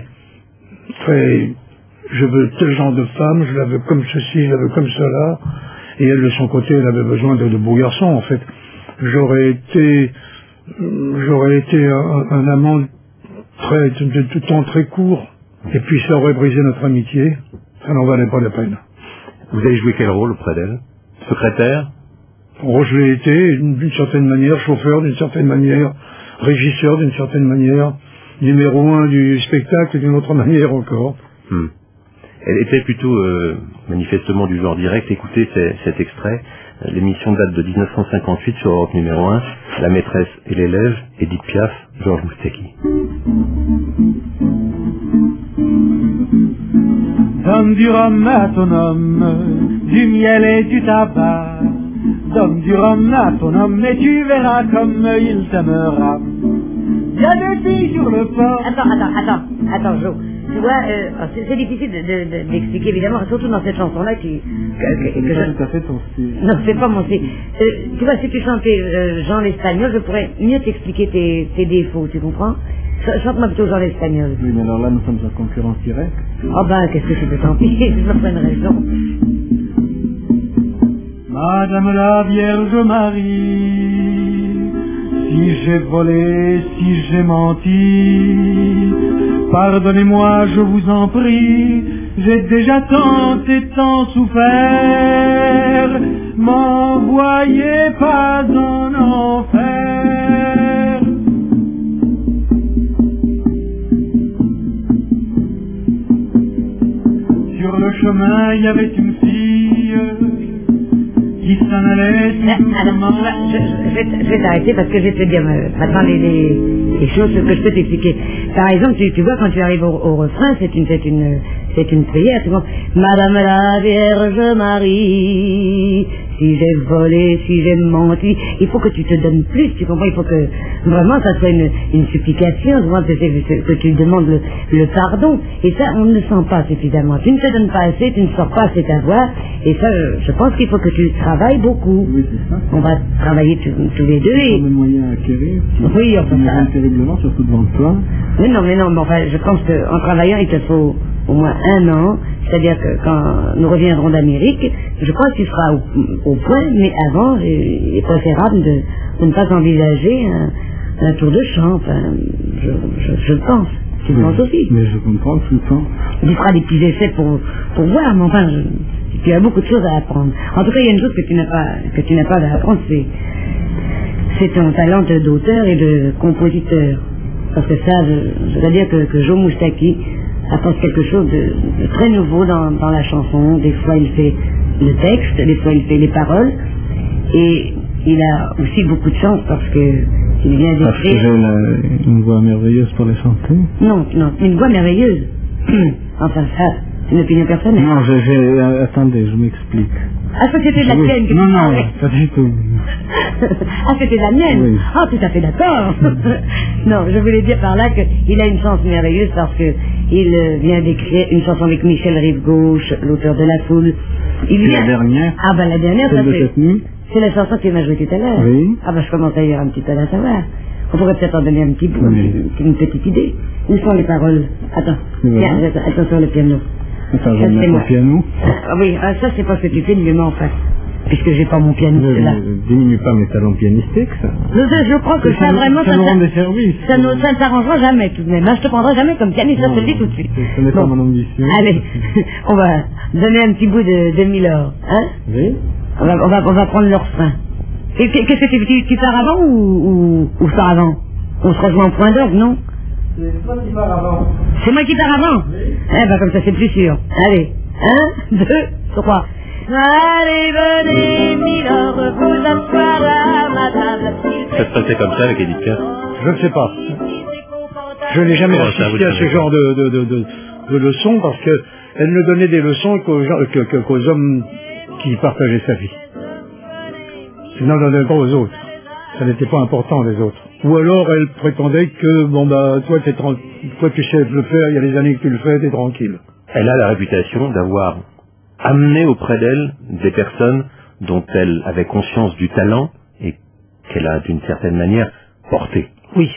Speaker 12: je veux tel genre de femme, je la veux comme ceci, je la veux comme cela. Et elle, de son côté, elle avait besoin de beaux garçons, en fait. J'aurais été un amant de tout temps très court. Et puis ça aurait brisé notre amitié. Ça n'en valait pas la peine.
Speaker 10: Vous avez joué quel rôle auprès d'elle? Secrétaire?
Speaker 12: Je l'ai été d'une certaine manière, chauffeur d'une certaine manière, régisseur d'une certaine manière, numéro 1 du spectacle d'une autre manière encore.
Speaker 10: Elle était plutôt manifestement du genre direct. Écoutez cet extrait. L'émission date de 1958 sur Europe numéro 1. La maîtresse et l'élève, Edith Piaf, Georges Moustaki.
Speaker 19: Donne du rhum à ton homme, du miel et du tabac. Donne du rhum à ton homme et tu verras comme il t'aimera. Il y a des filles sur le port.
Speaker 15: Attends, Jo. Tu vois, c'est difficile d'expliquer, évidemment, surtout dans cette chanson-là qui...
Speaker 19: C'est pas tout à fait ton style.
Speaker 15: Non, c'est pas mon style. Tu vois, si tu chantais Jean l'Espagnol, je pourrais mieux t'expliquer tes défauts, tu comprends? Chante-moi plutôt Jean l'Espagnol.
Speaker 19: Oui, mais alors là, nous sommes en concurrence directe.
Speaker 15: Oh ben, qu'est-ce que tu peux t'en pis? Je me prends une raison.
Speaker 19: Madame la Vierge Marie, si j'ai volé, si j'ai menti, pardonnez-moi, je vous en prie, j'ai déjà tant et tant souffert, m'envoyez pas en enfer. Sur le chemin, il y avait une fille qui s'en allait.
Speaker 15: Je vais t'arrêter parce que je vais te dire maintenant les choses que je peux t'expliquer. Par exemple, tu vois, quand tu arrives au refrain, c'est une prière. Tu vois, Madame la Vierge Marie, si j'ai volé, si j'ai menti, il faut que tu te donnes plus, tu comprends? Il faut que vraiment ça soit une supplication, que tu demandes le pardon. Et ça, on ne le sent pas suffisamment. Tu ne te donnes pas assez, tu ne sors pas assez ta voix. Et ça, je pense qu'il faut que tu travailles beaucoup.
Speaker 19: Oui, c'est ça.
Speaker 15: On va travailler tous les deux.
Speaker 19: C'est un moyen à acquérir.
Speaker 15: Oui, enfin ça.
Speaker 19: Terriblement, surtout devant toi.
Speaker 15: Mais non, enfin, je pense qu'en travaillant, il te faut au moins 1 an. C'est-à-dire que quand nous reviendrons d'Amérique, je crois que tu seras au point, mais avant, il est préférable de ne pas envisager un tour de chant. Enfin, je pense. Tu le penses aussi.
Speaker 12: Mais je comprends tout le temps.
Speaker 15: Tu feras des petits essais pour voir, mais enfin, tu as beaucoup de choses à apprendre. En tout cas, il y a une chose que tu n'as pas à apprendre, c'est ton talent d'auteur et de compositeur. Parce que ça, je dois dire que Joe Moustaki apporte quelque chose de très nouveau dans la chanson. Des fois, il fait le texte, des fois, il fait les paroles. Et il a aussi beaucoup de chance parce que il vient d'écrire...
Speaker 12: Parce que j'ai une voix merveilleuse pour les chanter.
Speaker 15: Non, une voix merveilleuse. Enfin, ça, c'est une opinion personnelle.
Speaker 12: Non, attendez, je m'explique.
Speaker 15: Ah, ça c'était de la tienne que tu parlais.
Speaker 12: Non, pas du tout.
Speaker 15: Ah, c'était de la mienne.
Speaker 12: Oui.
Speaker 15: Ah, tout à fait d'accord. Non, je voulais dire par là qu'il a une chance merveilleuse parce que il vient d'écrire une chanson avec Michel Rive-Gauche, l'auteur de La Foule.
Speaker 12: La dernière.
Speaker 15: Ah ben la dernière, ça
Speaker 12: de cette nuit.
Speaker 15: C'est la chanson que tu m'as jouée tout à l'heure.
Speaker 12: Oui.
Speaker 15: Ah ben je commence à y avoir un petit peu à savoir. On pourrait peut-être en donner un petit bout, une petite idée. Où sont les paroles? Attends, tiens, attends sur le piano.
Speaker 12: Attends, je vais mettre le piano.
Speaker 15: Ah oui, ça c'est pas ce que tu fais, mais en fait. Puisque j'ai pas mon piano là.
Speaker 12: Ne diminue pas mes talents pianistiques, ça.
Speaker 15: Je crois que ça vraiment,
Speaker 12: ça nous rend des services.
Speaker 15: Ça ne s'arrangera jamais tout de même. Je te prendrai jamais comme pianiste, ça te le dis tout de suite.
Speaker 12: Ce n'est pas mon ambition.
Speaker 15: Allez, on va donner un petit bout de Milord, hein?
Speaker 12: Oui.
Speaker 15: On va prendre leur frein. Et qu'est-ce que tu pars avant ou je pars avant? On se rejoint en point d'orgue, non?
Speaker 12: C'est toi qui pars avant.
Speaker 15: C'est moi qui pars avant?
Speaker 12: Oui.
Speaker 15: Eh ben comme ça c'est plus sûr. Allez, 1, 2, 3. Allez, venez, Milord, vous asseoir à ma table.
Speaker 10: Ça se passait comme ça avec Edith Piaf?
Speaker 12: Je ne sais pas. Je n'ai jamais assisté à ce genre de leçons parce qu'elle ne donnait des leçons qu'aux hommes qui partageaient sa vie. Elle n'en donnait pas aux autres. Ça n'était pas important, les autres. Ou alors elle prétendait que, toi tu sais le faire, il y a des années que tu le fais, t'es tranquille.
Speaker 10: Elle a la réputation d'avoir amené auprès d'elle des personnes dont elle avait conscience du talent et qu'elle a d'une certaine manière porté.
Speaker 12: Oui.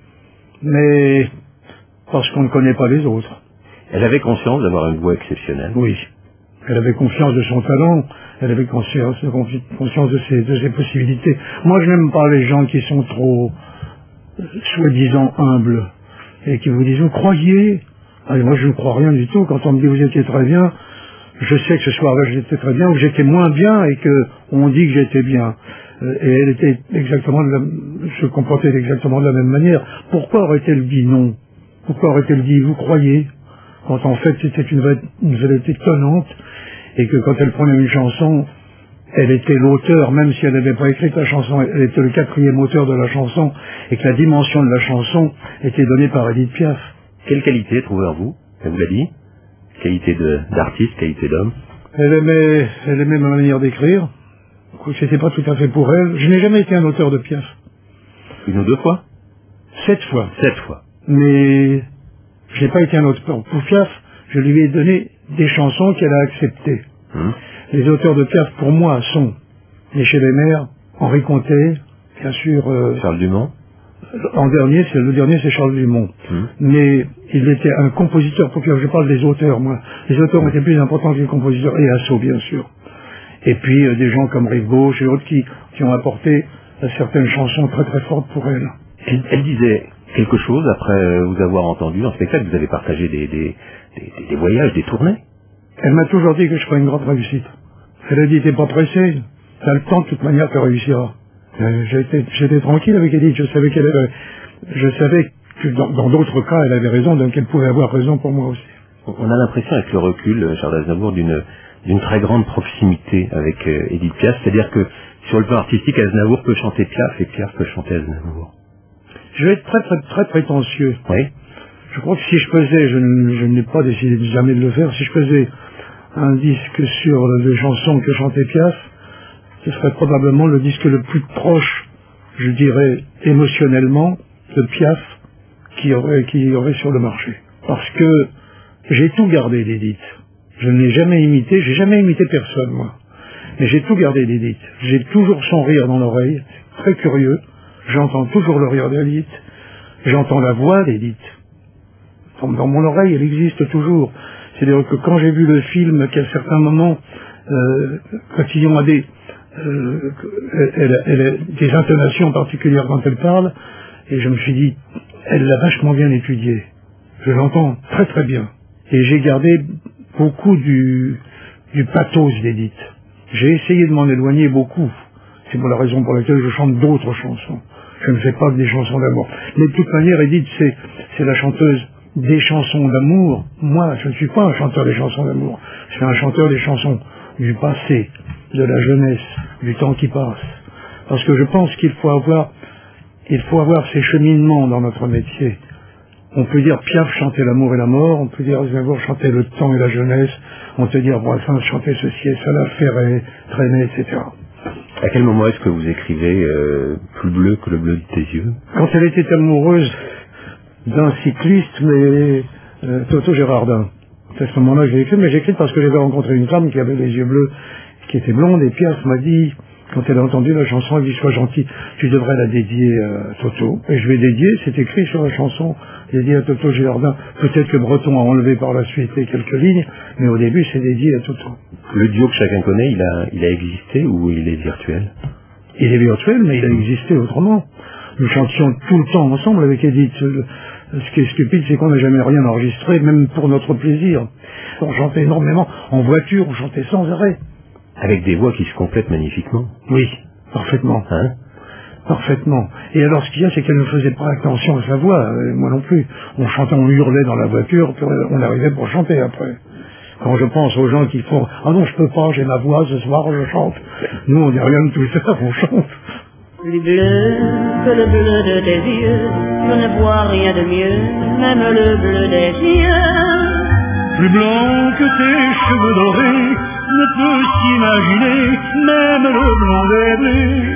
Speaker 12: Mais parce qu'on ne connaît pas les autres.
Speaker 10: Elle avait conscience d'avoir une voix exceptionnelle.
Speaker 12: Oui. Elle avait confiance de son talent, elle avait conscience de ses possibilités. Moi, je n'aime pas les gens qui sont trop, soi-disant, humbles, et qui vous disent, vous croyez? Allez, moi, je ne crois rien du tout. Quand on me dit, vous étiez très bien, je sais que ce soir-là, j'étais très bien, ou j'étais moins bien, et qu'on dit que j'étais bien. Et elle était se comportait exactement de la même manière. Pourquoi aurait-elle dit non? Pourquoi aurait-elle dit, vous croyez? Quand en fait, c'était une vedette étonnante, et que quand elle prenait une chanson, elle était l'auteur, même si elle n'avait pas écrit la chanson, elle était le 4e auteur de la chanson, et que la dimension de la chanson était donnée par Edith Piaf.
Speaker 10: Quelle qualité trouvez-vous? Elle vous l'a dit? Qualité d'artiste, qualité d'homme?
Speaker 12: Elle aimait ma manière d'écrire. C'était pas tout à fait pour elle. Je n'ai jamais été un auteur de Piaf.
Speaker 10: 1 ou 2 fois?
Speaker 12: 7 fois.
Speaker 10: 7 fois.
Speaker 12: Mais je n'ai pas été un auteur pour Piaf. Je lui ai donné des chansons qu'elle a acceptées. Les auteurs de Piaf, pour moi, sont Michel Aimé, Henri Conté, bien sûr...
Speaker 10: Charles Dumont.
Speaker 12: Le dernier, c'est Charles Dumont. Mais il était un compositeur pour Piaf. Je parle des auteurs, moi. Les auteurs étaient plus importants que les compositeurs. Et Asso, bien sûr. Et puis, des gens comme Rive-Gauche et autres qui ont apporté certaines chansons très très fortes pour elle.
Speaker 10: Elle disait quelque chose après vous avoir entendu en spectacle. Vous avez partagé des voyages, des tournées.
Speaker 12: Elle m'a toujours dit que je ferais une grande réussite. Elle a dit, t'es pas pressé, t'as le temps de toute manière, tu réussiras. J'étais tranquille avec Edith, je savais que dans d'autres cas, elle avait raison, donc elle pouvait avoir raison pour moi aussi.
Speaker 10: On a l'impression avec le recul, Charles Aznavour, d'une très grande proximité avec Edith Piaf, c'est-à-dire que sur le plan artistique, Aznavour peut chanter Piaf et Piaf peut chanter Aznavour. Je vais être très très très prétentieux. Oui. Je crois que si je faisais, je n'ai pas décidé jamais de le faire, si je faisais un disque sur les chansons que chantait Piaf, ce serait probablement le disque le plus proche, je dirais, émotionnellement, de Piaf qui y aurait sur le marché. Parce que j'ai tout gardé d'Edith. Je ne l'ai jamais imité, j'ai jamais imité personne, moi. Mais j'ai tout gardé d'Edith. J'ai toujours son rire dans l'oreille, très curieux. J'entends toujours le rire d'Edith. J'entends la voix d'Edith. Dans mon oreille, elle existe toujours. C'est-à-dire que quand j'ai vu le film, qu'à certains moments, Cotillon a elle a des intonations particulières quand elle parle, et je me suis dit, elle l'a vachement bien étudié.
Speaker 12: Je l'entends très très bien. Et j'ai gardé beaucoup du pathos d'Édith. J'ai essayé de m'en éloigner beaucoup. C'est pour la raison pour laquelle je chante d'autres chansons. Je ne fais pas que des chansons d'amour. Mais de toute manière, Édith, c'est la chanteuse des chansons d'amour. Moi, je ne suis pas un chanteur des chansons d'amour. Je suis un chanteur des chansons du passé, de la jeunesse, du temps qui passe. Parce que je pense qu'il faut avoir ces cheminements dans notre métier. On peut dire Piaf chanter l'amour et la mort, on peut dire Aznavour chanter le temps et la jeunesse, on peut dire Brassens chanter ceci et cela, Ferré, Trenet, etc.
Speaker 10: À quel moment est-ce que vous écrivez plus bleu que le bleu de tes yeux?
Speaker 12: Quand elle était amoureuse d'un cycliste, mais Toto Gérardin. À ce moment-là, j'ai écrit, mais j'ai écrit parce que j'avais rencontré une femme qui avait les yeux bleus, qui était blonde, et Piaf m'a dit, quand elle a entendu la chanson, elle dit, sois gentil, tu devrais la dédier à Toto. Et je vais dédier, c'est écrit sur la chanson, dédié à Toto Gérardin. Peut-être que Breton a enlevé par la suite les quelques lignes, mais au début, c'est dédié à Toto.
Speaker 10: Le duo que chacun connaît, il a existé ou il est virtuel?
Speaker 12: Il est virtuel, mais il a existé autrement. Nous chantions tout le temps ensemble avec Édith. Ce qui est stupide, c'est qu'on n'a jamais rien enregistré, même pour notre plaisir. On chantait énormément en voiture, on chantait sans arrêt.
Speaker 10: Avec des voix qui se complètent magnifiquement.
Speaker 12: Oui, parfaitement.
Speaker 10: Hein?
Speaker 12: Parfaitement. Et alors ce qu'il y a, c'est qu'elle ne faisait pas attention à sa voix, moi non plus. On chantait, on hurlait dans la voiture, puis on arrivait pour chanter après. Quand je pense aux gens qui font « Ah non, je peux pas, j'ai ma voix, ce soir je chante ». Nous, on dit rien de tout ça, on chante.
Speaker 17: Plus bleu que le bleu de tes yeux, je ne vois rien de mieux, même le bleu des yeux.
Speaker 19: Plus blanc que tes cheveux dorés, ne peut s'imaginer, même le blanc des blés.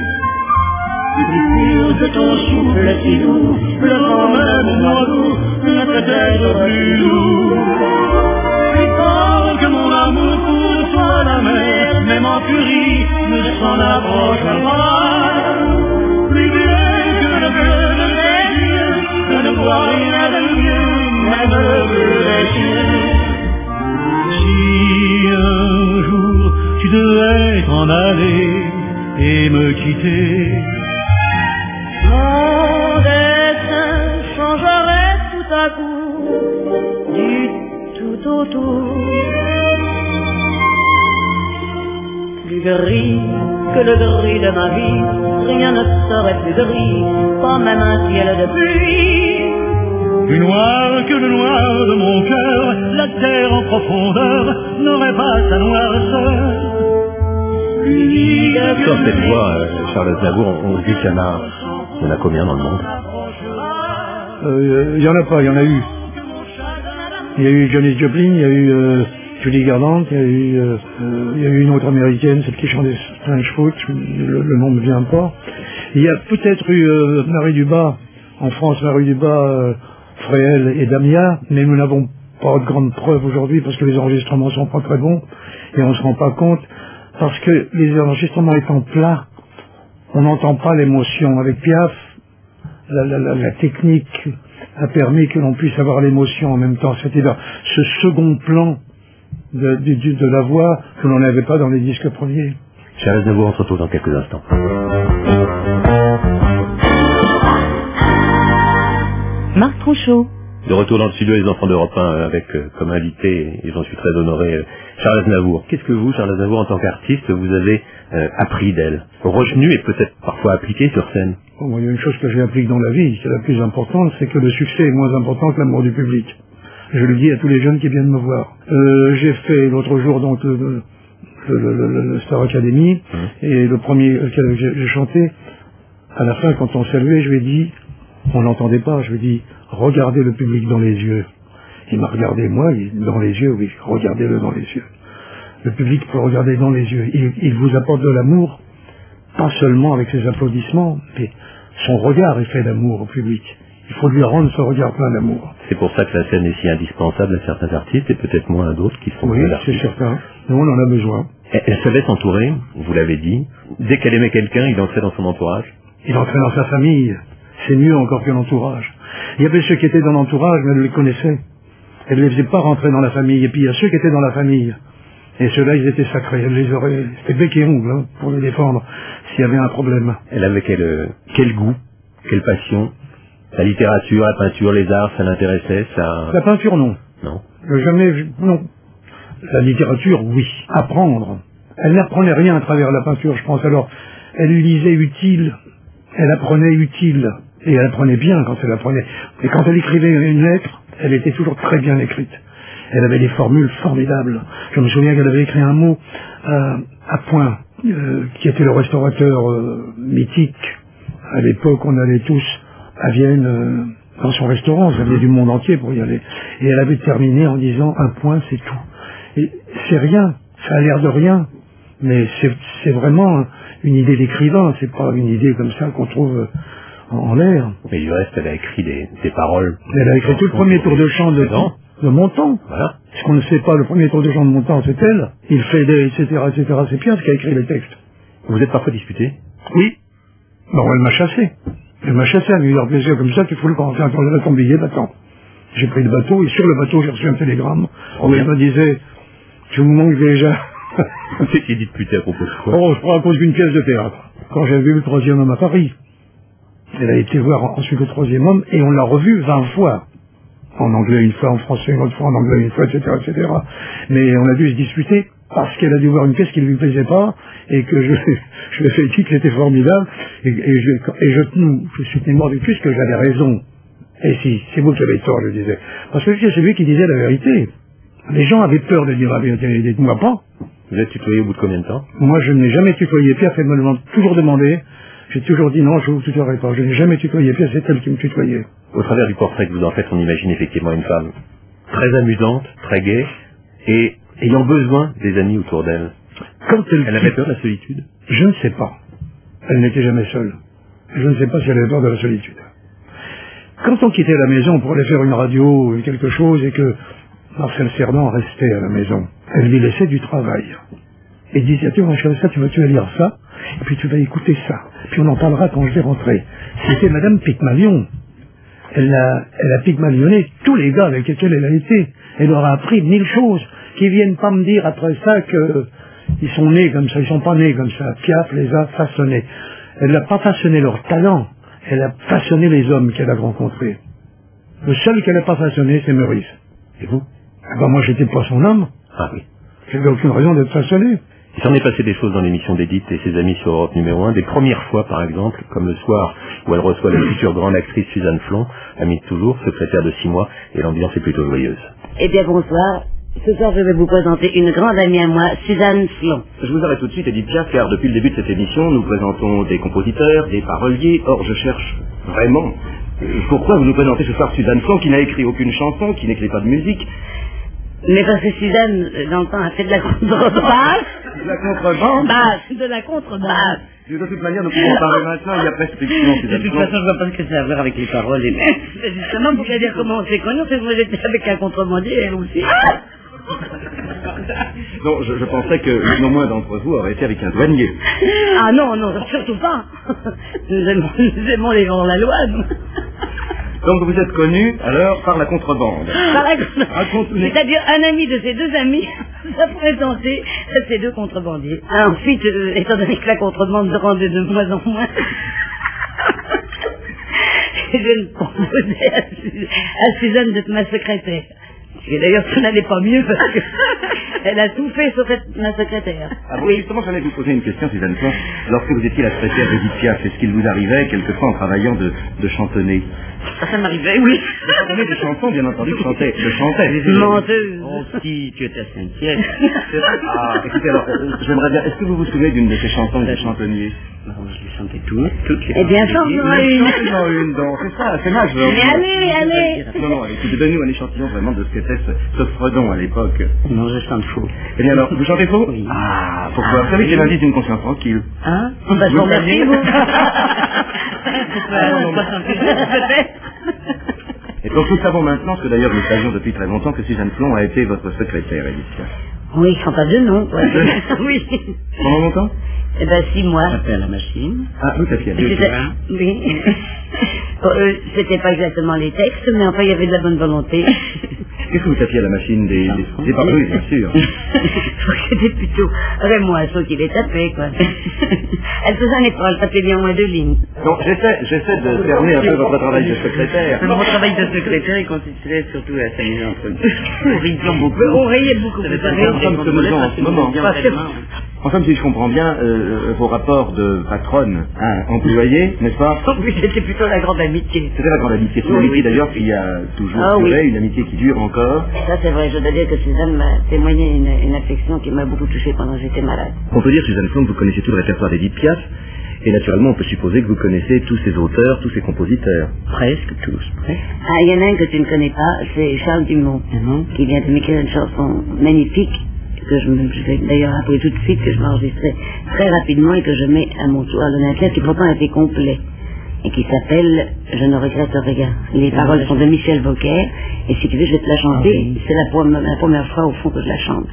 Speaker 17: Plus pur que ton souffle si doux, le vent même moi doux, ne peut être plus doux.
Speaker 19: Plus fort que mon amour pour toi la mer, même en furie, ne s'en approche pas. Plus bleu que le bleu de tes yeux, je ne vois rien de mieux, même le bleu des yeux. Si un jour tu devais t'en aller et me quitter,
Speaker 17: mon destin changerait tout à coup, du tout au tout. Plus gris que le gris de ma vie, rien ne serait plus gris, pas même un ciel de pluie.
Speaker 19: Plus noir que le noir de mon cœur, la terre en profondeur n'aurait pas sa noirceur.
Speaker 10: Sur cette voix, Charles Aznavour, on dit qu'il y en a combien dans le monde?
Speaker 12: Il y en a pas, il y en a eu. Il y a eu Janis Joplin, il y a eu Judy Garland, il y a eu une autre américaine, celle qui chantait Strange Fruit, le nom ne me vient pas. Il y a peut-être eu Marie Dubas, en France, Marie Dubas, Fréhel et Damia, mais nous n'avons pas de grandes preuves aujourd'hui parce que les enregistrements sont pas très bons et on se rend pas compte parce que les enregistrements étant plats, on n'entend pas l'émotion. Avec Piaf, la technique a permis que l'on puisse avoir l'émotion en même temps. C'était ce second plan de la voix que l'on n'avait pas dans les disques premiers.
Speaker 10: Charles Aznavour, on se retrouve dans quelques instants.
Speaker 18: Marc Tronchot.
Speaker 10: De retour dans le studio des enfants d'Europe 1 avec comme invité, et j'en suis très honoré, Charles Aznavour. Qu'est-ce que vous, Charles Aznavour, en tant qu'artiste, vous avez appris d'elle, retenu et peut-être parfois appliqué sur scène?
Speaker 12: Bon, il y a une chose que j'ai appris dans la vie, qui est la plus importante, c'est que le succès est moins important que l'amour du public. Je le dis à tous les jeunes qui viennent me voir. J'ai fait l'autre jour donc le Star Academy, et le premier auquel j'ai chanté, à la fin, quand on saluait, je lui ai dit, on n'entendait pas, je lui ai dit, regardez le public dans les yeux. Il m'a regardé, moi, dans les yeux, oui, regardez-le dans les yeux. Le public peut regarder dans les yeux. Il vous apporte de l'amour, pas seulement avec ses applaudissements, mais son regard est fait d'amour au public. Il faut lui rendre ce regard plein d'amour.
Speaker 10: C'est pour ça que la scène est si indispensable à certains artistes et peut-être moins à d'autres qui sont
Speaker 12: oui, c'est certain. Nous, on en a besoin.
Speaker 10: Elle savait s'entourer, vous l'avez dit. Dès qu'elle aimait quelqu'un, il entrait dans son entourage.
Speaker 12: Il entrait dans sa famille. C'est mieux encore que l'entourage. Il y avait ceux qui étaient dans l'entourage, mais elle les connaissait. Elle ne les faisait pas rentrer dans la famille. Et puis il y a ceux qui étaient dans la famille. Et ceux-là, ils étaient sacrés. Elle les aurait... C'était bec et ongle, hein, pour les défendre, s'il y avait un problème.
Speaker 10: Elle avait quel goût, quelle passion, La littérature, la peinture, les arts, ça l'intéressait, ça...
Speaker 12: La peinture, non.
Speaker 10: Non.
Speaker 12: Non. La littérature, oui. Apprendre. Elle n'apprenait rien à travers la peinture, je pense. Alors, elle lui lisait utile, elle apprenait utile, et elle apprenait bien quand elle apprenait. Et quand elle écrivait une lettre, elle était toujours très bien écrite. Elle avait des formules formidables. Je me souviens qu'elle avait écrit un mot à Point, qui était le restaurateur mythique. À l'époque, on allait tous à Vienne dans son restaurant, ça venait du monde entier pour y aller. Et elle avait terminé en disant « un point, c'est tout ». Et c'est rien, ça a l'air de rien, mais c'est vraiment une idée d'écrivain, c'est pas une idée comme ça qu'on trouve en l'air.
Speaker 10: Mais du reste, elle a écrit des paroles.
Speaker 12: Elle a écrit tout le premier tour de chant de Montand. Voilà. Ce qu'on ne sait pas, le premier tour de chant de Montand, c'est elle. Il fait etc. C'est Pierre qui a écrit les textes.
Speaker 10: Vous êtes parfois disputé?
Speaker 12: Oui. Bon, elle m'a chassé. Elle m'a chassé à lui dire plaisir comme ça, tu fous le camp, tiens, on a ton billet, attends. J'ai pris le bateau, et sur le bateau, j'ai reçu un télégramme où elle me disait, je vous manque déjà.
Speaker 10: C'est qui est disputé à propos de quoi?
Speaker 12: Oh, je crois à cause d'une pièce de théâtre. Quand j'ai vu le troisième homme à Paris, elle a été voir ensuite le troisième homme, et on l'a revu 20 fois. En anglais une fois, en français une autre fois, en anglais une fois, etc., etc. Mais on a dû se disputer parce qu'elle a dû voir une pièce qui ne lui plaisait pas, et que je lui ai fait dire que c'était formidable, et je suis mort du cul que j'avais raison. Et si, c'est vous qui avez tort, je disais. Parce que c'est lui qui disait la vérité. Les gens avaient peur de dire la vérité, dites-moi pas.
Speaker 10: Vous êtes tutoyé au bout de combien de temps?
Speaker 12: Moi, je n'ai jamais tutoyé Pierre, elle me l'a toujours demandé. J'ai toujours dit non, je ne vous tutoierai pas. Je n'ai jamais tutoyé Pierre, c'est elle qui me tutoyait.
Speaker 10: Au travers du portrait que vous en faites, on imagine effectivement une femme très amusante, très gaie, et ayant besoin des amis autour d'elle. Elle avait peur de la solitude?
Speaker 12: Je ne sais pas. Elle n'était jamais seule. Je ne sais pas si elle avait peur de la solitude. Quand on quittait la maison pour aller faire une radio ou quelque chose, et que Marcel Cerdan restait à la maison, elle lui laissait du travail. Et disait, tiens, mon cher, ça, tu vas lire ça, et puis tu vas écouter ça, puis on en parlera quand je vais rentrer. C'était Madame Pygmalion. Elle a pygmalionné tous les gars avec lesquels elle a été. Elle leur a appris 1000 choses, qui viennent pas me dire après ça qu'ils sont nés comme ça, ils sont pas nés comme ça. Piaf les a façonnés. Elle n'a pas façonné leur talent, elle a façonné les hommes qu'elle a rencontrés. Le seul qu'elle n'a pas façonné, c'est Meurice.
Speaker 10: Et vous?
Speaker 12: Moi, j'étais pas son homme.
Speaker 10: Ah oui.
Speaker 12: J'avais aucune raison d'être façonné.
Speaker 10: Il s'en est passé des choses dans l'émission d'Edith et ses amis sur Europe numéro 1, des premières fois par exemple, comme le soir où elle reçoit la future grande actrice Suzanne Flon, amie de toujours, secrétaire de 6 mois, et l'ambiance est plutôt joyeuse.
Speaker 15: Eh bien bonsoir, ce soir je vais vous présenter une grande amie à moi, Suzanne Flon.
Speaker 9: Je vous arrête tout de suite, Edith Piaf, car depuis le début de cette émission, nous présentons des compositeurs, des paroliers, or je cherche vraiment pourquoi vous nous présentez ce soir Suzanne Flon qui n'a écrit aucune chanson, qui n'écrit pas de musique.
Speaker 15: Mais parce que Suzanne, dans le temps, a fait de la contrebasse.
Speaker 9: De la contrebande?
Speaker 15: De la contrebasse.
Speaker 9: De toute manière, nous pouvons en parler maintenant, il y a prescription.
Speaker 15: De toute façon, je vois pas ce que ça a à voir avec les paroles. C'est justement pour dire comment on s'est connus, on s'est connus avec un contrebandier, elle aussi.
Speaker 9: Non, je pensais que non moins d'entre vous auraient été avec un douanier.
Speaker 15: Ah non, surtout pas. Nous aimons les gens de la loi, nous.
Speaker 9: Donc vous êtes connu, alors, par la contrebande.
Speaker 15: C'est-à-dire un ami de ses deux amis a présenté ces deux contrebandiers. Ensuite, étant donné que la contrebande se rendait de moins en moins, je le proposais à Suzanne d'être ma secrétaire. Et d'ailleurs, ça n'allait pas mieux parce qu'elle a tout fait sauf être ma secrétaire.
Speaker 9: Ah bon, oui. Justement, j'allais vous poser une question, Suzanne Flon. Lorsque vous étiez la secrétaire d'Edith Piaf, est-ce qu'il vous arrivait quelquefois en travaillant de chantonner?
Speaker 15: Ça m'arrivait, oui.
Speaker 9: De chantonner des chansons, bien entendu, de chanter.
Speaker 15: Menteuse.
Speaker 9: Oh, si, tu étais à Saint-Pierre. Ah, écoutez, alors, j'aimerais bien, est-ce que vous vous souvenez d'une de ces chansons que vous chantonniez?
Speaker 14: Non, je les chantais toutes.
Speaker 15: Eh bien, chantez-en une.
Speaker 9: Chantez-en une, donc, c'est ça, c'est là,
Speaker 15: Mais allez.
Speaker 9: Non, écoutez, donnez-nous un échantillon vraiment de ce qu'était ce fredon à l'époque.
Speaker 14: Non, je chante faux.
Speaker 9: Eh bien alors, vous chantez faux?
Speaker 14: Oui.
Speaker 9: Ah, pourquoi? Vous savez que c'est l'indice d'une conscience tranquille.
Speaker 15: Hein? On va se remercier, vous.
Speaker 9: Et donc nous savons maintenant, que d'ailleurs nous savions depuis très longtemps, que Suzanne Flon a été votre secrétaire, Edith Piaf.
Speaker 15: Oui, sans pas de nom. Oui.
Speaker 9: Pendant longtemps?
Speaker 15: Eh ben 6 mois.
Speaker 14: Tapé à la machine.
Speaker 9: Ah, oui, tapé à la
Speaker 15: machine. Oui. C'était pas exactement les textes, mais enfin il y avait de la bonne volonté.
Speaker 9: Qu'est-ce que vous tapiez à la machine des oui, bien sûr.
Speaker 15: C'était plutôt Raymond Asso qui les tapait, quoi. Elle faisait un effort, elle tapait bien moins 2 lignes.
Speaker 9: Donc j'essaie de cerner un peu votre travail de secrétaire.
Speaker 15: Mon travail de secrétaire, il consistait surtout à s'amuser entre nous. Nous rions beaucoup. On riait beaucoup.
Speaker 9: Nous sommes amusants en ce moment. Enfin, si je comprends bien, vos rapports de patronne à employé, n'est-ce pas?
Speaker 15: Oui, c'était plutôt la grande amitié.
Speaker 9: C'était la grande amitié. C'est une amitié d'ailleurs qui a toujours duré, une amitié qui dure encore.
Speaker 15: Ça c'est vrai, je dois dire que Suzanne m'a témoigné une affection qui m'a beaucoup touché pendant que j'étais malade.
Speaker 9: On peut dire, Suzanne Flon, que vous connaissez tout le répertoire d'Édith Piaf, et naturellement on peut supposer que vous connaissez tous ses auteurs, tous ses compositeurs.
Speaker 15: Presque tous, presque. Ah, il y en a un que tu ne connais pas, c'est Charles Dumont, qui vient de m'écrire une chanson magnifique, que je vais d'ailleurs appris tout de suite, que je m'enregistrais très rapidement et que je mets à mon tour à l'honneur, qui pourtant a été complet, et qui s'appelle « Je ne regrette rien ». Les paroles sont de Michel Beaucaire, et si tu veux, je vais te la chanter. C'est la première fois, au fond, que je la chante.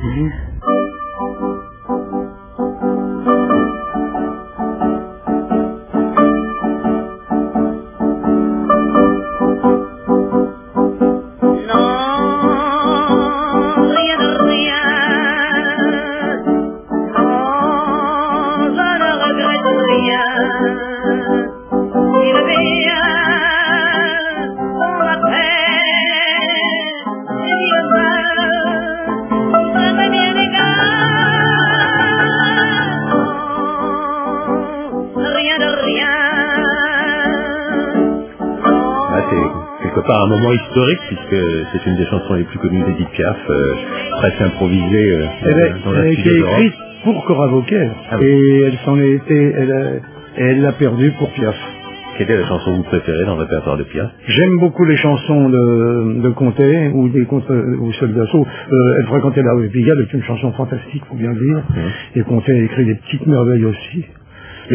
Speaker 10: Un moment historique, puisque c'est une des chansons les plus connues d'Édith Piaf, presque improvisée dans la
Speaker 12: studio d'Europe. Elle a été écrite pour Cora Vauquer, et elle s'en est été, elle l'a perdue pour Piaf.
Speaker 10: Quelle est la chanson que vous préférez dans le répertoire de Piaf?
Speaker 12: J'aime beaucoup les chansons de Comté ou celles d'Assaut. Elle fréquentait la rue Pigalle, c'est une chanson fantastique, faut bien le dire. Et Comté a écrit des petites merveilles aussi. Et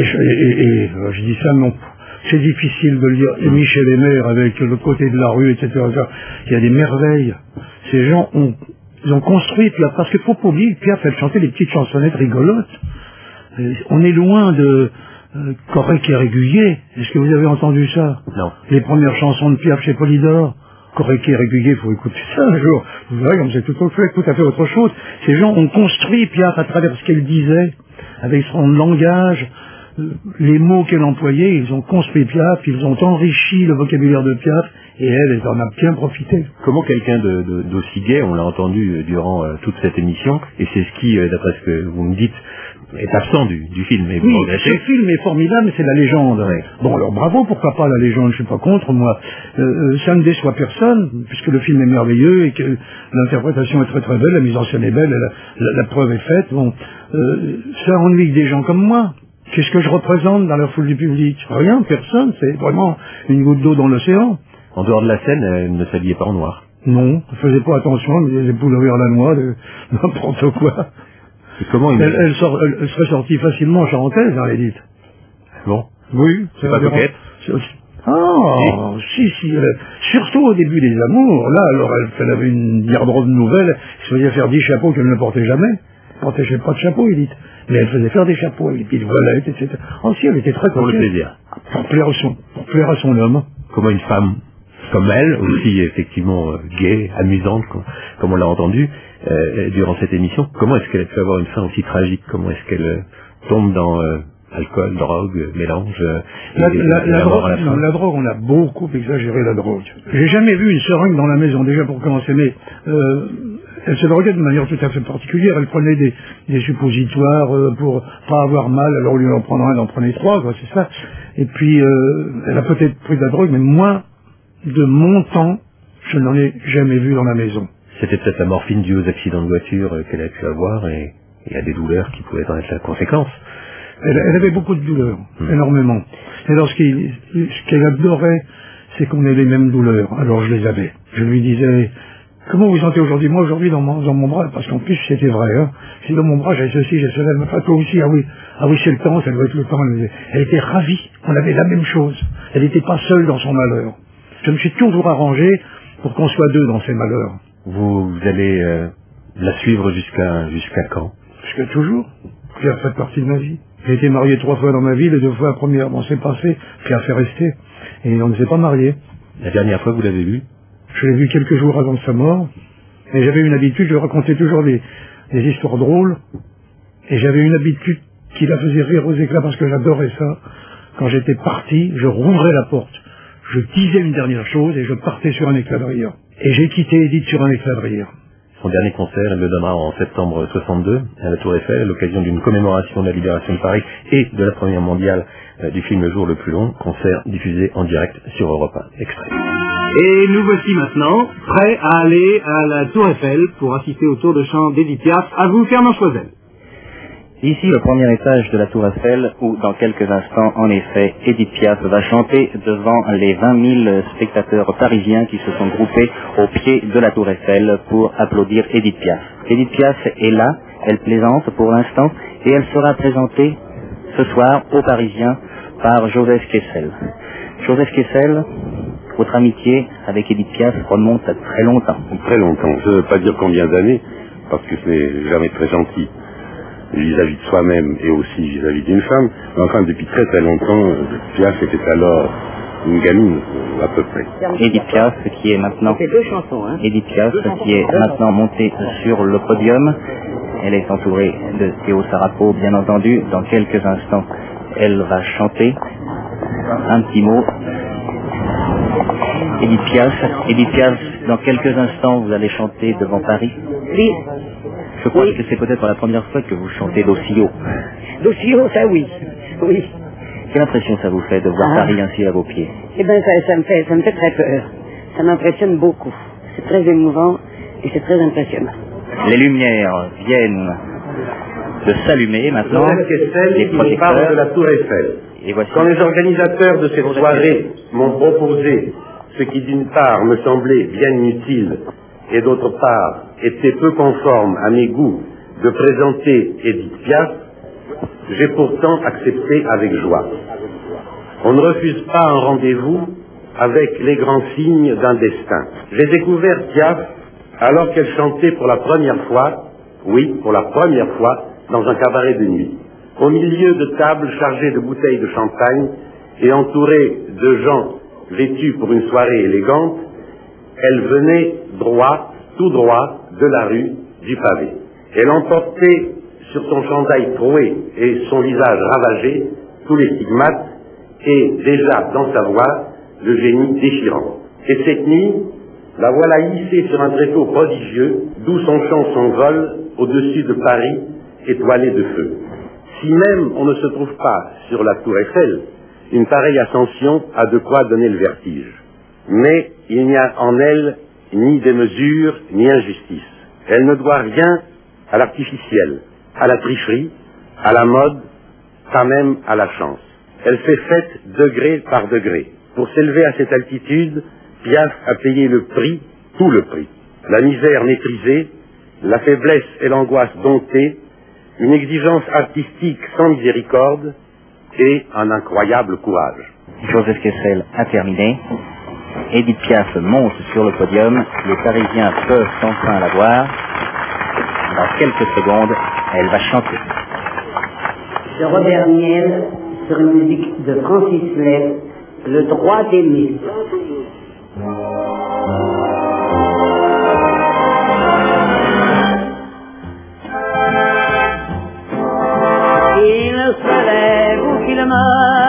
Speaker 12: je dis ça non. C'est difficile de lire Michel Aimère avec l'autre côté de la rue, etc. Il y a des merveilles. Ces gens ils ont construit Piaf, parce qu'il faut pas oublier que Piaf, elle chantait des petites chansonnettes rigolotes. On est loin de Correct et régulier. Est-ce que vous avez entendu ça?
Speaker 10: Non.
Speaker 12: Les premières chansons de Piaf chez Polydor. Correct et régulier, il faut écouter ça un jour. Vous verrez comme c'est tout à fait autre chose. Ces gens ont construit Piaf à travers ce qu'elle disait, avec son langage, les mots qu'elle employait. Ils ont construit Piaf, ils ont enrichi le vocabulaire de Piaf, et elle en a bien profité.
Speaker 10: Comment quelqu'un d'aussi gai, on l'a entendu durant toute cette émission, et c'est ce qui, d'après ce que vous me dites, est absent du film. Mais
Speaker 12: oui, ce film est formidable, c'est la légende. Ouais. Bon, alors bravo, pourquoi pas la légende, je suis pas contre, moi. Ça ne déçoit personne, puisque le film est merveilleux, et que l'interprétation est très très belle, la mise en scène est belle, la preuve est faite. Bon, ça ennuie des gens comme moi. Qu'est-ce que je représente dans la foule du public? Rien, personne, c'est vraiment une goutte d'eau dans l'océan.
Speaker 10: En dehors de la scène, elle ne s'habillait pas en noir.
Speaker 12: Non, elle faisait pas attention, mais les épaules vers la noix, n'importe quoi.
Speaker 10: Et comment
Speaker 12: elle serait sortie facilement en charentaise, hein, Edith.
Speaker 10: Bon.
Speaker 12: Oui.
Speaker 10: C'est pas coquette.
Speaker 12: Ah, si, surtout au début des amours, là, alors elle avait une garde-robe nouvelle, elle se faisait faire 10 chapeaux qu'elle ne portait jamais. Elle portait pas de chapeau, Edith. Mais elle faisait faire des chapeaux avec des petites voilettes, etc. Oh si, elle était très coquette.
Speaker 10: Pour le plaisir.
Speaker 12: Pour plaire à son homme.
Speaker 10: Comment une femme comme elle, aussi effectivement gaie, amusante, comme on l'a entendu durant cette émission, comment est-ce qu'elle a pu avoir une fin aussi tragique? Comment est-ce qu'elle tombe dans alcool, drogue, mélange
Speaker 12: la drogue, on a beaucoup exagéré la drogue. J'ai jamais vu une seringue dans la maison, déjà pour commencer, mais elle se droguait de manière tout à fait particulière. Elle prenait des suppositoires pour pas avoir mal, alors au lieu d'en prendre un, elle en prenait 3, quoi, c'est ça. Et puis, elle a peut-être pris de la drogue, mais moi, de mon temps, je n'en ai jamais vu dans la maison.
Speaker 10: C'était peut-être la morphine due aux accidents de voiture qu'elle a pu avoir, et à des douleurs qui pouvaient en être la conséquence.
Speaker 12: Elle avait beaucoup de douleurs, énormément. Et alors, ce qu'elle adorait, c'est qu'on ait les mêmes douleurs. Alors je les avais. Je lui disais, comment vous sentez aujourd'hui? Moi, aujourd'hui, dans mon bras, parce qu'en plus, c'était vrai, hein. Si dans mon bras, j'ai ceci, j'ai cela, mais pas toi aussi, ah oui, c'est le temps, ça doit être le temps. Elle était ravie. On avait la même chose. Elle n'était pas seule dans son malheur. Je me suis toujours arrangé pour qu'on soit deux dans ses malheurs.
Speaker 10: Vous allez la suivre jusqu'à quand?
Speaker 12: Jusqu'à toujours. Qui a fait partie de ma vie. J'ai été marié 3 fois dans ma vie, les 2 fois la première, bon, c'est passé, puis a fait rester. Et on ne s'est pas marié.
Speaker 10: La dernière fois, vous l'avez vu?
Speaker 12: Je l'ai vu quelques jours avant sa mort. Et j'avais une habitude, je racontais toujours des histoires drôles, et j'avais une habitude qui la faisait rire aux éclats parce que j'adorais ça. Quand j'étais parti, je rouvrais la porte, je disais une dernière chose et je partais sur un éclat de rire. Et j'ai quitté Edith sur un éclat de rire.
Speaker 10: Son dernier concert, elle le donnera en septembre 62 à la Tour Eiffel, à l'occasion d'une commémoration de la libération de Paris et de la première mondiale du film Le jour le plus long, concert diffusé en direct sur Europe 1. Extrait.
Speaker 20: Et nous voici maintenant prêts à aller à la Tour Eiffel pour assister au tour de chant d'Edith Piaf. À vous, Fernand Choisel.
Speaker 9: Ici, le premier étage de la Tour Eiffel, où dans quelques instants, en effet, Edith Piaf va chanter devant les 20 000 spectateurs parisiens qui se sont groupés au pied de la Tour Eiffel pour applaudir Edith Piaf. Edith Piaf est là, elle plaisante pour l'instant, et elle sera présentée ce soir aux Parisiens par Joseph Kessel. Joseph Kessel, votre amitié avec Edith Piaf remonte à très longtemps.
Speaker 2: Très longtemps, je ne veux pas dire combien d'années, parce que ce n'est jamais très gentil vis-à-vis de soi-même et aussi vis-à-vis d'une femme, mais enfin depuis très très longtemps, Piaf était alors une gamine à peu près.
Speaker 9: Edith Piaf qui est maintenant Edith Piaf qui est maintenant montée sur le podium. Elle est entourée de Théo Sarapo, bien entendu. Dans quelques instants, elle va chanter un petit mot. Edith Piaf, dans quelques instants, vous allez chanter devant Paris.
Speaker 15: Oui.
Speaker 9: Je crois que c'est peut-être la première fois que vous chantez d'Ossio.
Speaker 15: D'Ossio, ça oui. Oui.
Speaker 9: Quelle impression ça vous fait de voir Paris ainsi à vos pieds?
Speaker 15: Eh bien, ça me fait très peur. Ça m'impressionne beaucoup. C'est très émouvant et c'est très impressionnant.
Speaker 9: Les lumières viennent de s'allumer maintenant.
Speaker 2: Les projecteurs de la Tour Eiffel.
Speaker 9: Et voici.
Speaker 2: Quand les organisateurs de cette soirée m'ont proposé ce qui d'une part me semblait bien inutile et d'autre part était peu conforme à mes goûts de présenter Edith Piaf, j'ai pourtant accepté avec joie. On ne refuse pas un rendez-vous avec les grands signes d'un destin. J'ai découvert Piaf alors qu'elle chantait pour la première fois, oui, pour la première fois, dans un cabaret de nuit. Au milieu de tables chargées de bouteilles de champagne et entourée de gens vêtus pour une soirée élégante, elle venait tout droit de la rue du pavé. Elle emportait sur son chandail troué et son visage ravagé tous les stigmates et déjà dans sa voix le génie déchirant. Et cette nuit, la voilà hissée sur un tréteau prodigieux d'où son chant s'envole au-dessus de Paris étoilé de feu. Si même on ne se trouve pas sur la Tour Eiffel, une pareille ascension a de quoi donner le vertige. Mais il n'y a en elle ni démesure, ni injustice. Elle ne doit rien à l'artificiel, à la tricherie, à la mode, pas même à la chance. Elle fait fête degré par degré. Pour s'élever à cette altitude, Piaf a payé le prix, tout le prix. La misère maîtrisée, la faiblesse et l'angoisse domptées, une exigence artistique sans miséricorde et un incroyable courage.
Speaker 9: Joseph Kessel a terminé. Edith Piaf monte sur le podium. Les Parisiens peuvent enfin la voir. Dans quelques secondes, elle va chanter.
Speaker 15: De Robert Miel, sur une musique de Francis Lay, Le droit d'aimer.
Speaker 17: Il se lève ou qu'il meurt.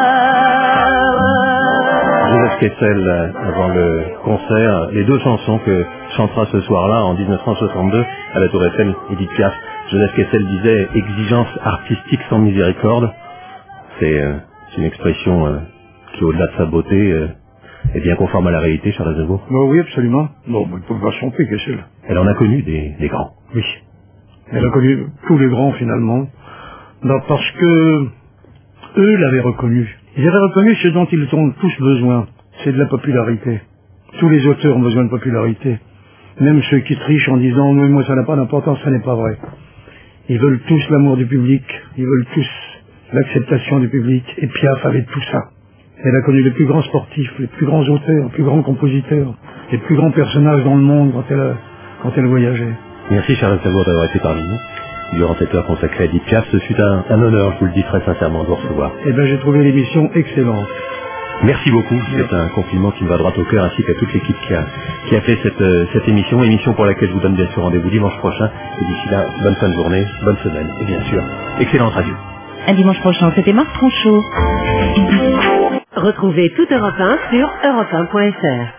Speaker 10: Joseph Kessel, avant le concert, les deux chansons que chantera ce soir-là, en 1962, à la Tour Eiffel, Edith Piaf. Joseph Kessel disait « exigence artistique sans miséricorde ». C'est une expression qui, au-delà de sa beauté, est bien conforme à la réalité, Charles Aznavour.
Speaker 12: Oui, absolument. Bon, il ne peut pas se tromper, Kessel.
Speaker 10: Elle en a connu des grands.
Speaker 12: Oui. Elle a connu tous les grands, finalement. Non, parce que eux l'avaient reconnu. Ils avaient reconnu ce dont ils ont tous besoin. C'est de la popularité. Tous les auteurs ont besoin de popularité. Même ceux qui trichent en disant « non, moi ça n'a pas d'importance », ça n'est pas vrai. Ils veulent tous l'amour du public. Ils veulent tous l'acceptation du public. Et Piaf avait tout ça. Elle a connu les plus grands sportifs, les plus grands auteurs, les plus grands compositeurs, les plus grands personnages dans le monde quand elle voyageait.
Speaker 10: Merci Charles Aznavour d'avoir été parmi nous durant cette heure consacrée à Edith Piaf. Ce fut un honneur, je vous le dis très sincèrement, de vous recevoir.
Speaker 12: Eh bien, j'ai trouvé l'émission excellente.
Speaker 10: Merci beaucoup, c'est un compliment qui me va droit au cœur, ainsi qu'à toute l'équipe qui a fait cette émission pour laquelle je vous donne bien sûr rendez-vous dimanche prochain. Et d'ici là, bonne fin de journée, bonne semaine, et bien sûr, excellente radio.
Speaker 18: Un dimanche prochain, c'était Marc Tronchot.
Speaker 21: Retrouvez toute Europe 1 sur europe1.fr.